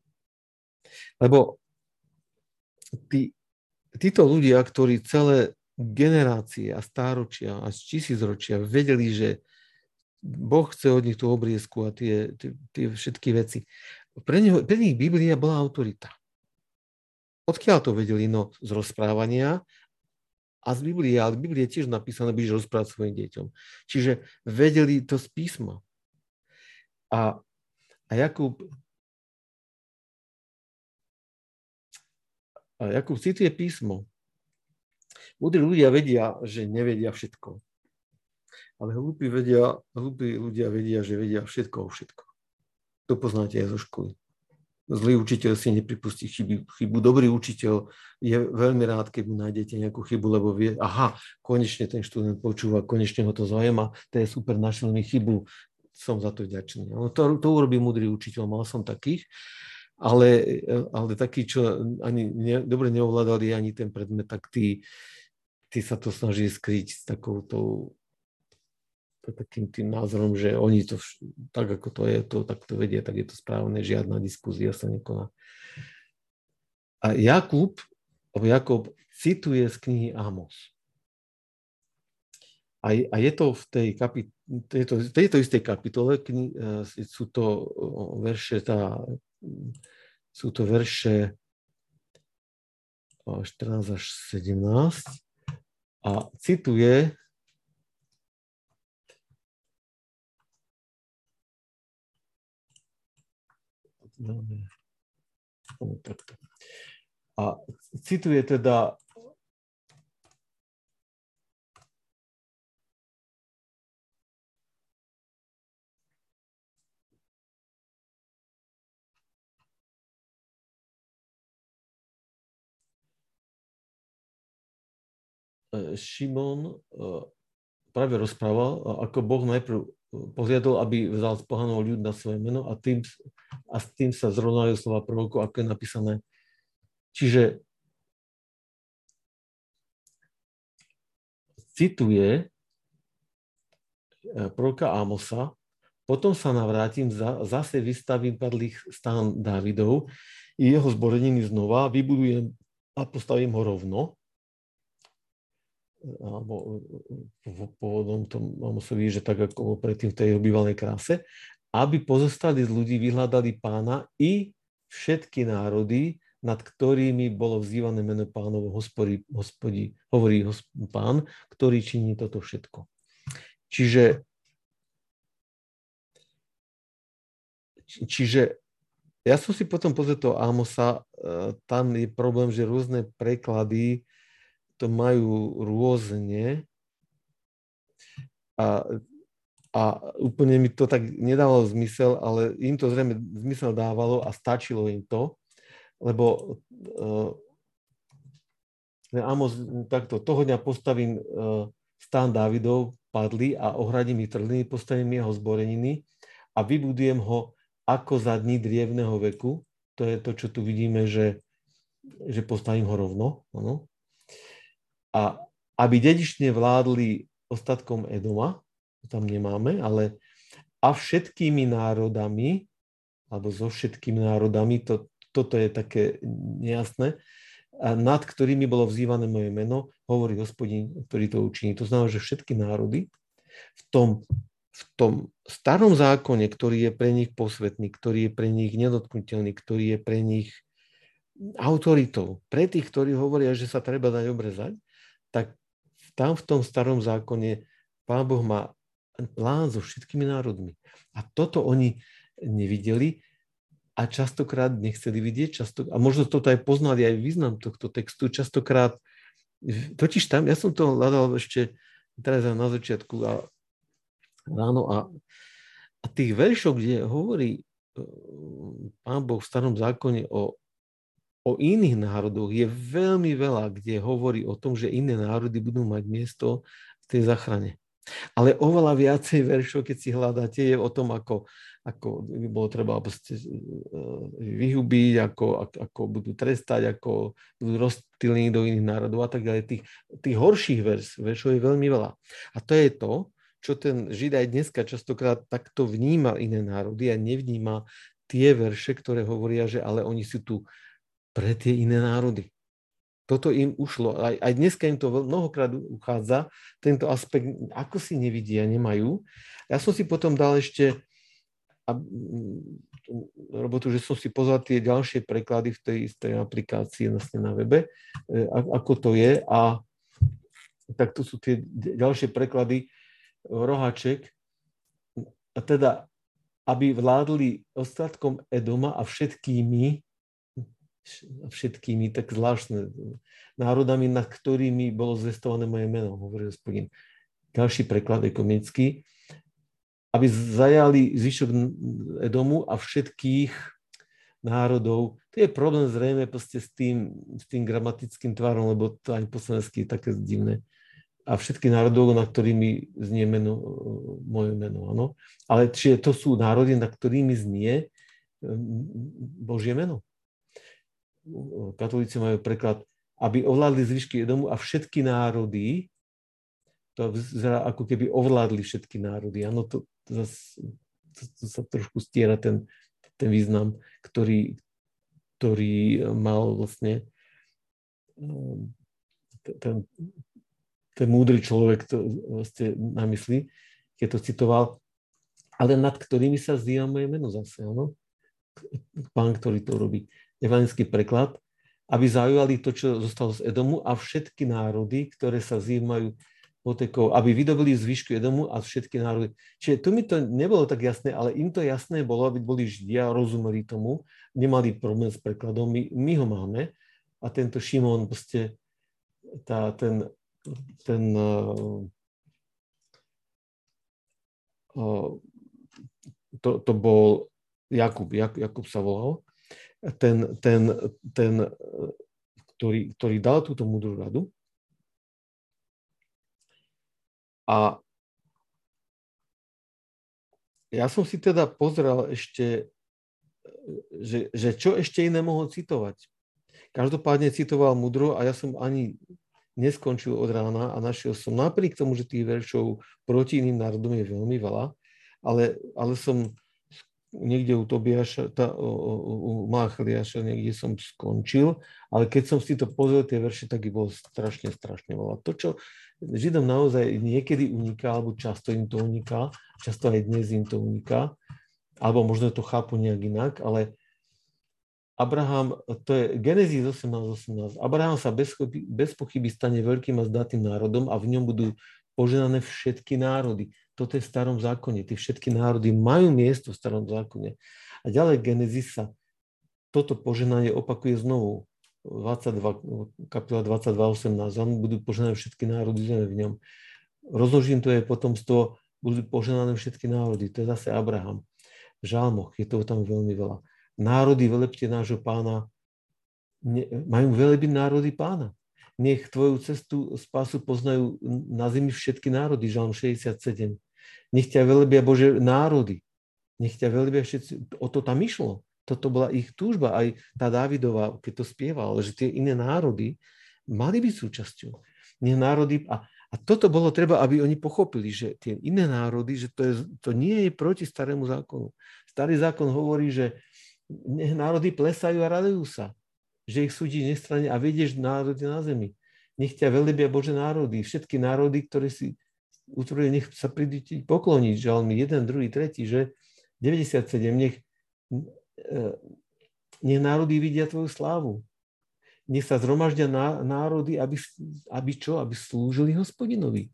Lebo títo ľudia, ktorí celé generácie a stáročia a tisícročia vedeli, že Boh chce od nich tú obriezku a tie všetky veci. Pre nich Biblia bola autorita. Odkiaľ to vedeli? No, z rozprávania a z Biblie, ale v Biblii je tiež napísané, budeš rozprávať svojim deťom. Čiže vedeli to z písma. A Jakub cituje písmo. Múdri ľudia vedia, že nevedia všetko. Ale hlúpi ľudia vedia, že vedia všetko o všetko. To poznáte aj zo školy. Zlý učiteľ si nepripustí chybu. Dobrý učiteľ je veľmi rád, keď mu nájdete nejakú chybu, lebo vie, konečne ten študent počúva, konečne ho to zaujíma, to je super, našiel mi chybu, som za to vďačný. To urobí múdry učiteľ, mal som takých. ale takí, čo ani dobre neovládali ani ten predmet, tak tí sa to snaží skryť s takým tým názorom, že oni to tak, ako to je, to tak to vedia, tak je to správne, žiadna diskúzia sa nekoná. A Jakob cituje z knihy Amos. A je to v tejto istej kapitole, sú to verše 14 až 17 a cituje teda Šimon práve rozprával, ako Boh najprv požiadal, aby vzal z pohanov ľud na svoje meno a s tým sa zrovnajú slova prorokov, ako je napísané. Čiže cituje proroka Amosa, potom sa navrátim, zase vystavím padlých stán Dávidov i jeho zboreniny znova, vybudujem a postavím ho rovno. Alebo v pôvodnom tom Amosovi, že tak ako predtým v tej jeho bývalej kráse, aby pozostali z ľudí vyhľadali Pána i všetky národy, nad ktorými bolo vzývané meno Pánovo, hovorí Pán, ktorý činí toto všetko. Čiže ja som si potom pozrel toho Amosa, tam je problém, že rôzne preklady to majú rôzne a úplne mi to tak nedávalo zmysel, ale im to zrejme zmysel dávalo a stačilo im to, lebo Amos takto, toho dňa postavím stán Dávidov, padli a ohradím ich trhliny, postavím jeho zboreniny a vybudujem ho ako za dní drievného veku. To je to, čo tu vidíme, že postavím ho rovno. Ano. A aby dedične vládli ostatkom Edoma, to tam nemáme, ale a všetkými národami, alebo so všetkými národami, toto je také nejasné, nad ktorými bolo vzývané moje meno, hovorí Hospodin, ktorý to učiní. To znamená, že všetky národy v tom starom zákone, ktorý je pre nich posvetný, ktorý je pre nich nedotknuteľný, ktorý je pre nich autoritou, pre tých, ktorí hovoria, že sa treba dať obrezať, tak tam v tom starom zákone Pán Boh má plán so všetkými národmi. A toto oni nevideli a častokrát nechceli vidieť. A možno toto aj poznali, aj význam tohto textu. Častokrát, totiž tam, ja som to hľadal ešte teraz na začiatku ráno a tých veršov, kde hovorí Pán Boh v starom zákone o iných národoch je veľmi veľa, kde hovorí o tom, že iné národy budú mať miesto v tej záchrane. Ale oveľa viacej veršov, keď si hľadáte, je o tom, ako by bolo treba vyhubiť, ako budú trestať, ako budú rozptýlení do iných národov a tak ďalej. Tých horších veršov je veľmi veľa. A to je to, čo ten Žid aj dneska častokrát takto vníma iné národy a nevníma tie verše, ktoré hovoria, že ale oni sú tu pre tie iné národy. Toto im ušlo. Aj dneska im to mnohokrát uchádza, tento aspekt, ako si nevidia, nemajú. Ja som si potom dal ešte robotu, že som si pozval tie ďalšie preklady v tej istej aplikácii na webe, ako to je. A tak to sú tie ďalšie preklady. Rohaček. A teda, aby vládli ostatkom Edoma a všetkými, tak zvláštne národami, nad ktorými bolo zvestované moje meno, hovorí Hospodin. Ďalší preklad ekumenický, aby zajali zvyšok Edomu a všetkých národov. To je problém zrejme s tým gramatickým tvarom, lebo to aj po slovensky je také divné. A všetky národov, nad ktorými znie moje meno. Ano? Ale čiže to sú národy, nad ktorými znie Božie meno. Katolíci majú preklad, aby ovládli zvyšky Edomu a všetky národy, to vyzerá, ako keby ovládli všetky národy. Áno, to sa trošku stiera ten význam, ktorý mal vlastne ten múdry človek to vlastne na mysli, keď to citoval, ale nad ktorými sa zdvíja moje meno zase, áno? Pán, ktorý to robí. Evangelický preklad, aby zaujali to, čo zostalo z Edomu a všetky národy, ktoré sa zjímajú potekou, aby vydobili zvyšku Edomu a všetky národy. Čiže tu mi to nebolo tak jasné, ale im to jasné bolo, aby boli Židia, rozumeli tomu, nemali problém s prekladom, my ho máme a tento Šimon proste to bol Jakub sa volal, ktorý dal túto múdru radu. A ja som si teda pozrel ešte, že čo ešte iné mohol citovať. Každopádne citoval múdro a ja som ani neskončil od rána a našiel som napriek tomu, že tých veršov proti iným národom je veľmi veľa, ale som niekde u Tobiaša, u Machliaša, niekde som skončil, ale keď som si to pozrel, tie verše, tak ich bolo strašne veľa. To, čo Židom naozaj niekedy uniká, alebo často im to uniká, často aj dnes im to uniká, alebo možno to chápu nejak inak, ale Abraham, to je Genesis 18:18. Abraham sa bez pochyby stane veľkým a zdatným národom a v ňom budú poženané všetky národy. Toto je v starom zákone. Tí všetky národy majú miesto v starom zákone. A ďalej Genesis sa toto poženanie opakuje znovu. Kapitola 22:18. Budú poženané všetky národy zeme v ňom. Rozložím to je potomstvo, budú poženané všetky národy. To je zase Abraham. V žalmoch je toho tam veľmi veľa. Národy, velepte nášho pána. Majú velebiť národy pána. Nech tvoju cestu spásu poznajú na zemi všetky národy. Žalm 67. Nech ťa velebia Bože národy. Nech ťa velebia všetci. O to tam išlo. Toto bola ich túžba. Aj tá Dávidová, keď to spieval, že tie iné národy mali byť súčasťou. Nech národy... A toto bolo treba, aby oni pochopili, že tie iné národy, že to nie je proti starému zákonu. Starý zákon hovorí, že nech národy plesajú a radujú sa, že ich súdiš nestranne a vedieš národy na zemi. Nech ťa velebia Bože národy, všetky národy, ktoré si utvorili, nech sa prídu ti pokloniť. Žalmy 1, 2, 3, že 97, nech národy vidia tvoju slávu. Nech sa zhromaždia národy, aby čo? Aby slúžili Hospodinovi.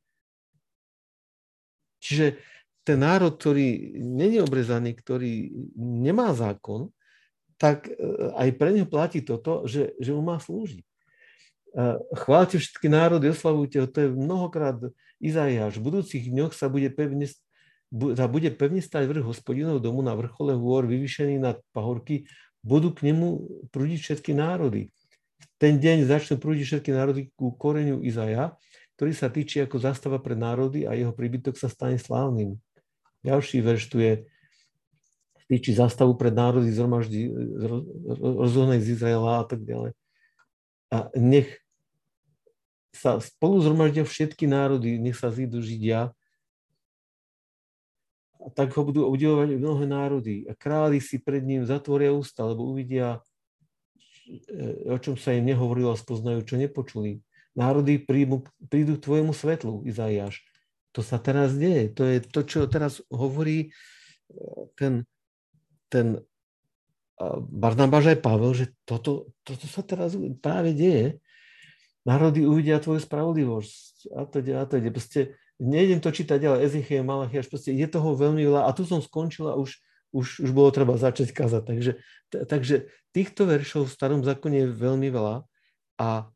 Čiže ten národ, ktorý nie je obrezaný, ktorý nemá zákon, tak aj pre neho platí toto, že mu má slúžiť. Chváľte všetky národy, oslavujte ho, to je mnohokrát Izaiáš. V budúcich dňoch sa bude pevne stať vrch Hospodinov domu na vrchole hôr, vyvýšený nad pahorky, budú k nemu prúdiť všetky národy. V ten deň začnú prúdiť všetky národy ku koreňu Izaja, ktorý sa týči ako zástava pre národy a jeho príbytok sa stane slávnym. Ďalší verš tu je, týči zástavu pred národy, rozhodnej z Izraela a tak ďalej. A nech sa spolu zhromaždia všetky národy, nech sa zídu Židia, a tak ho budú obdivovať mnohé národy. A králi si pred ním zatvoria ústa, lebo uvidia, o čom sa im nehovorilo a spoznajú, čo nepočuli. Národy prídu k tvojemu svetlu, Izaiáš. To sa teraz deje. To je to, čo teraz hovorí ten Barnabáš aj Pavel, že toto sa teraz práve deje. Národy uvidia tvoju spravodlivosť. A to ide. Proste nejdem to čítať ďalej. Ezechiel, Malachiáš, proste je toho veľmi veľa. A tu som skončila, už bolo treba začať kázať. Takže týchto veršov v starom zákone je veľmi veľa. A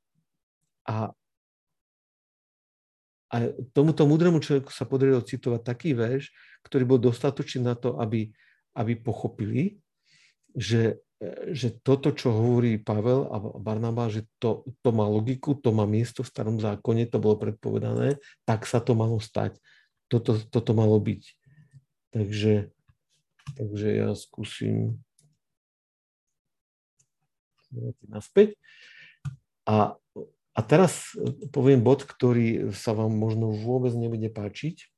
tomuto múdremu človeku sa podarilo citovať taký verš, ktorý bol dostatočný na to, aby pochopili, že toto, čo hovorí Pavel a Barnabáš, že to má logiku, to má miesto v starom zákone, to bolo predpovedané, tak sa to malo stať. Toto malo byť. Takže ja skúsim naspäť. A teraz poviem bod, ktorý sa vám možno vôbec nebude páčiť,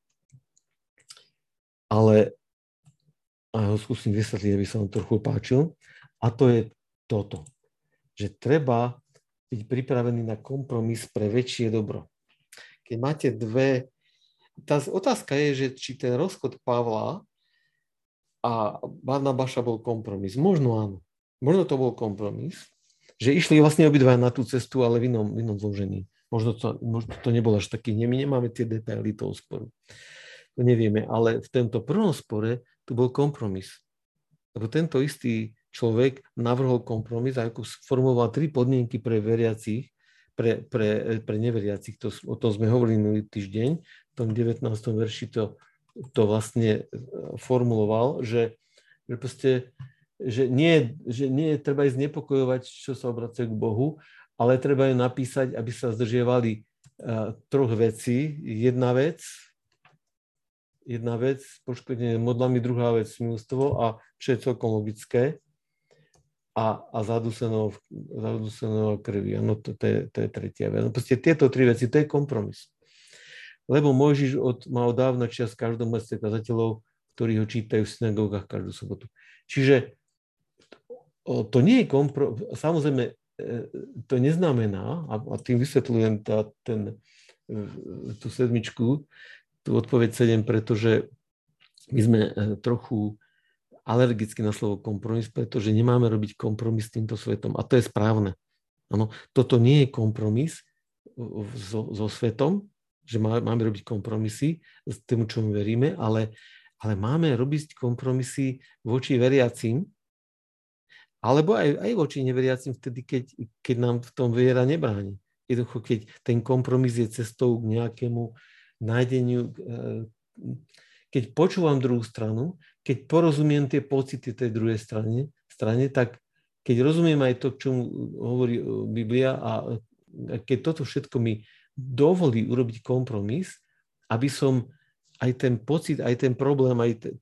ale ho skúsim vysvetliť, aby sa vám trochu páčil. A to je toto, že treba byť pripravený na kompromis pre väčšie dobro. Keď máte tá otázka je, že či ten rozchod Pavla a Barnabáša bol kompromis. Možno áno. Možno to bol kompromis, že išli vlastne obidva na tú cestu, ale v inom zložení. Možno to nebolo až taký, my nemáme tie detaily toho sporu. To nevieme, ale v tomto prvom spore tu bol kompromis. Lebo tento istý človek navrhol kompromis a ako sformoval 3 podmienky pre veriacich, pre neveriacich. O tom sme hovorili minulý týždeň. V tom 19. verši to vlastne formuloval, že nie je treba ísť znepokojovať, čo sa obracajú k Bohu, ale treba ju napísať, aby sa zdržiavali 3 vecí. Jedna vec, poškodenie modlami, druhá vec, milstvo a čo je celkom logické. A zadusenou krvi. Ano, to je tretia vec. No, proste tieto 3 veci, to je kompromis. Lebo Mojžiš má od dávna čias v každom meste kazateľov, ktorí ho čítajú v synagógach každú sobotu. Čiže to nie je kompromis. Samozrejme, to neznamená, a tým vysvetľujem tú 7, tú odpoveď 7, pretože my sme trochu alergicky na slovo kompromis, pretože nemáme robiť kompromis s týmto svetom. A to je správne. Ano, toto nie je kompromis so svetom, že máme robiť kompromisy s tým, čo veríme, ale máme robiť kompromisy voči veriacim, alebo aj voči neveriacim vtedy, keď nám v tom viera nebráni. Jednoducho, keď ten kompromis je cestou k nejakému nájdeniu, keď počúvam druhú stranu, keď porozumiem tie pocity tej druhej strane, tak keď rozumiem aj to, čo hovorí Biblia a keď toto všetko mi dovolí urobiť kompromis, aby som aj ten pocit, aj ten problém, aj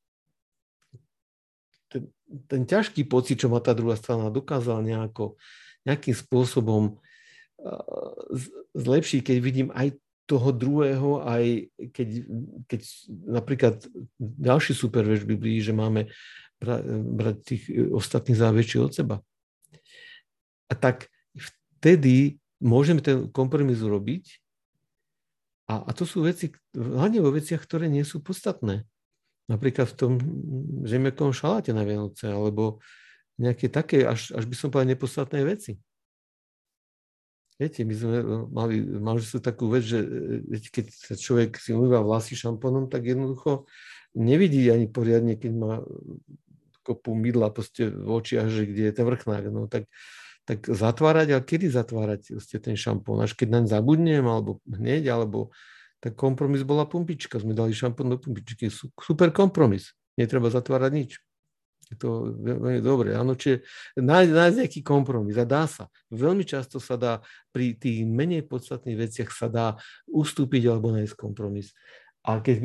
ten ťažký pocit, čo má tá druhá strana, dokázal nejakým spôsobom zlepšiť, keď vidím aj toho druhého, aj keď napríklad ďalší super verš v Biblii, že máme brať tých ostatných za väčšie od seba. A tak vtedy môžeme ten kompromis urobiť a to sú veci, hlavne vo veciach, ktoré nie sú podstatné. Napríklad v tom žemiakovom šaláte na Vianoce, alebo nejaké také, až by som povedal, nepodstatné veci. Viete, my sme mali takú vec, že keď sa človek si umýva vlasy šampónom, tak jednoducho nevidí ani poriadne, keď má kopu mydla v očiach, že kde je ten vrchnák. No, tak zatvárať, ale kedy zatvárať ten šampón? Až keď naň zabudnem, alebo hneď, alebo tak kompromis bola pumpička. Sme dali šampón do pumpičky. Super kompromis. Netreba zatvárať nič. Je to veľmi dobre. Áno, čiže nájsť nejaký kompromis a dá sa. Veľmi často sa dá, pri tých menej podstatných veciach sa dá ustúpiť alebo nájsť kompromis. A keď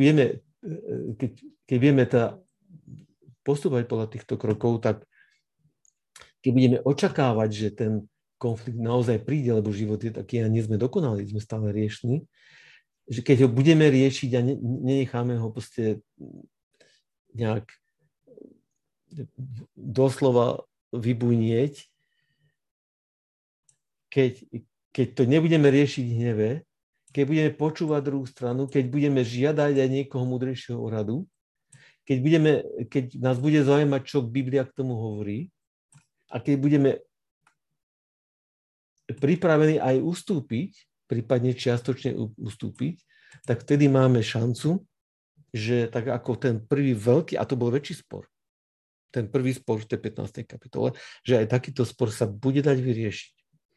vieme postupovať podľa týchto krokov, tak keď budeme očakávať, že ten konflikt naozaj príde, lebo život je taký a nie sme dokonali, sme stále riešni, že keď ho budeme riešiť a nenecháme ho proste nejak doslova vybujnieť, keď to nebudeme riešiť v hneve, keď budeme počúvať druhú stranu, keď budeme žiadať aj niekoho múdrejšieho radu, keď nás bude zaujímať, čo Biblia k tomu hovorí, a keď budeme pripravení aj ustúpiť, prípadne čiastočne ustúpiť, tak vtedy máme šancu, že tak ako ten prvý veľký, a to bol väčší spor, ten prvý spor v tej 15. kapitole, že aj takýto spor sa bude dať vyriešiť.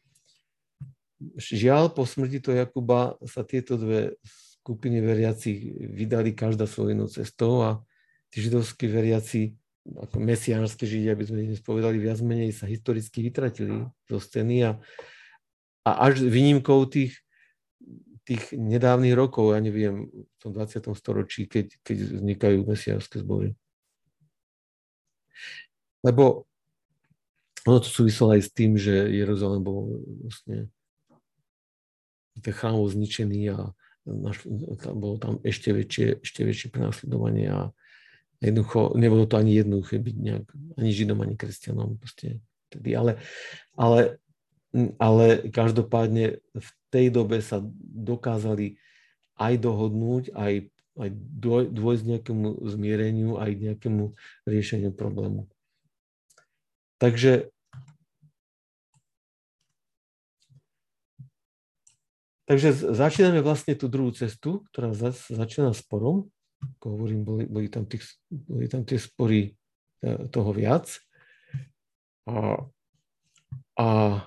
Žiaľ, po smrti toho Jakuba sa tieto dve skupiny veriacich vydali každá svojou inou cestou a tí židovskí veriaci, ako mesiánske Židia, aby sme dnes povedali, viac menej sa historicky vytratili zo scény a až výnimkou tých nedávnych rokov, ja neviem, v tom 20. storočí, keď vznikajú mesiánske zbory. Lebo ono to súviselo aj s tým, že Jeruzalém bol vlastne ten chrám bol zničený a bolo tam ešte väčšie prenasledovanie a jednoducho, nebolo to ani jednoduché byť nejak, ani Židom, ani kresťanom proste vtedy, ale každopádne v tej dobe sa dokázali aj dohodnúť, aj dôjsť nejakému zmiereniu, aj nejakému riešeniu problému. Takže začíname vlastne tú druhú cestu, ktorá začína sporom. Ako hovorím, boli tam tie spory toho viac. A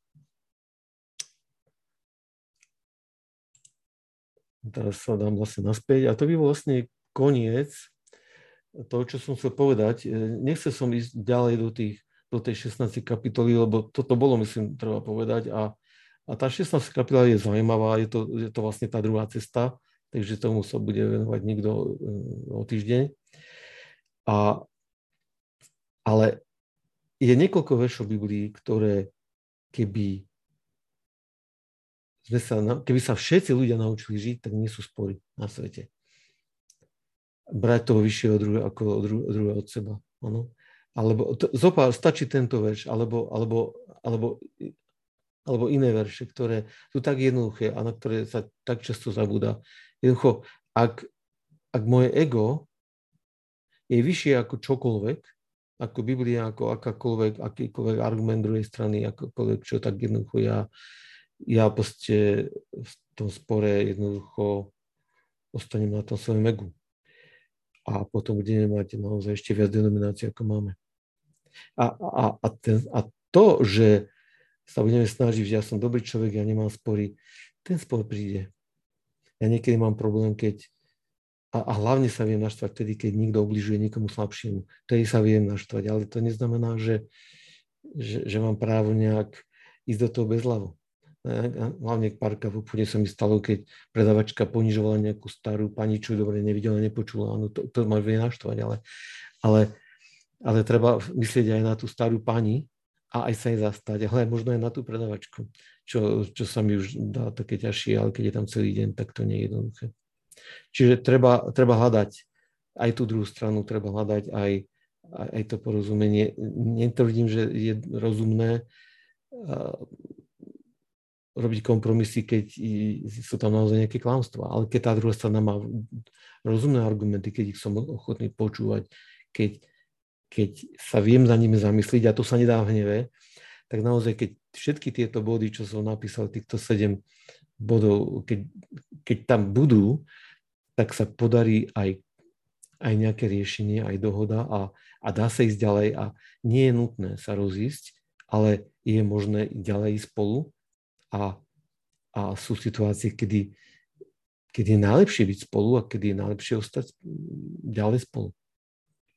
teraz sa dám vlastne naspäť. A to by bol vlastne koniec toho, čo som chcel povedať. Nechcel som ísť ďalej do tej 16. kapitoly, lebo toto bolo, myslím, treba povedať. A tá 16. kapitola je zaujímavá, je to vlastne tá druhá cesta, takže tomu sa bude venovať niekto o týždeň. Ale je niekoľko veršov Biblii, ktoré keby sa všetci ľudia naučili žiť, tak nie sú spory na svete. Brať toho vyššieho ako druhého od seba. Ano? Alebo stačí tento verš, alebo iné verše, ktoré sú tak jednoduché a na ktoré sa tak často zabúda. Jednoducho, ak moje ego je vyššie ako čokoľvek, ako Biblia, ako akýkoľvek argument druhej strany, akokoľvek, čo tak jednoducho ja proste v tom spore jednoducho ostanem na tom svojom egu. A potom budeme mať naozaj ešte viac denominácií, ako máme. A to, že sa budeme snažiť, že ja som dobrý človek, ja nemám spory, ten spor príde. Ja niekedy mám problém, a hlavne sa viem naštvať vtedy, keď niekto ubližuje niekomu slabšiemu. Vtedy sa viem naštvať, ale to neznamená, že mám právo nejak ísť do toho bezhlavo. Hlavne párka v obchode sa mi stalo, keď predavačka ponižovala nejakú starú pani, čo dobre nevidela, nepočula. Áno, to ma vie naštvať, ale treba myslieť aj na tú starú pani, a aj sa jej zastať, ale možno aj na tú predavačku, čo sa mi už dá také ťažšie, ale keď je tam celý deň, tak to nie je jednoduché. Čiže treba hľadať aj tú druhú stranu, treba hľadať aj to porozumenie. Netvrdím, že je rozumné robiť kompromisy, keď sú tam naozaj nejaké klamstvá, ale keď tá druhá strana má rozumné argumenty, keď ich som ochotný počúvať, keď sa viem za nimi zamyslieť, a to sa nedá v hneve, tak naozaj, keď všetky tieto body, čo som napísal, týchto 7 bodov, keď tam budú, tak sa podarí aj nejaké riešenie, aj dohoda a dá sa ísť ďalej a nie je nutné sa rozísť, ale je možné ďalej ísť spolu a sú situácie, kedy je najlepšie byť spolu a kedy je najlepšie ostať ďalej spolu.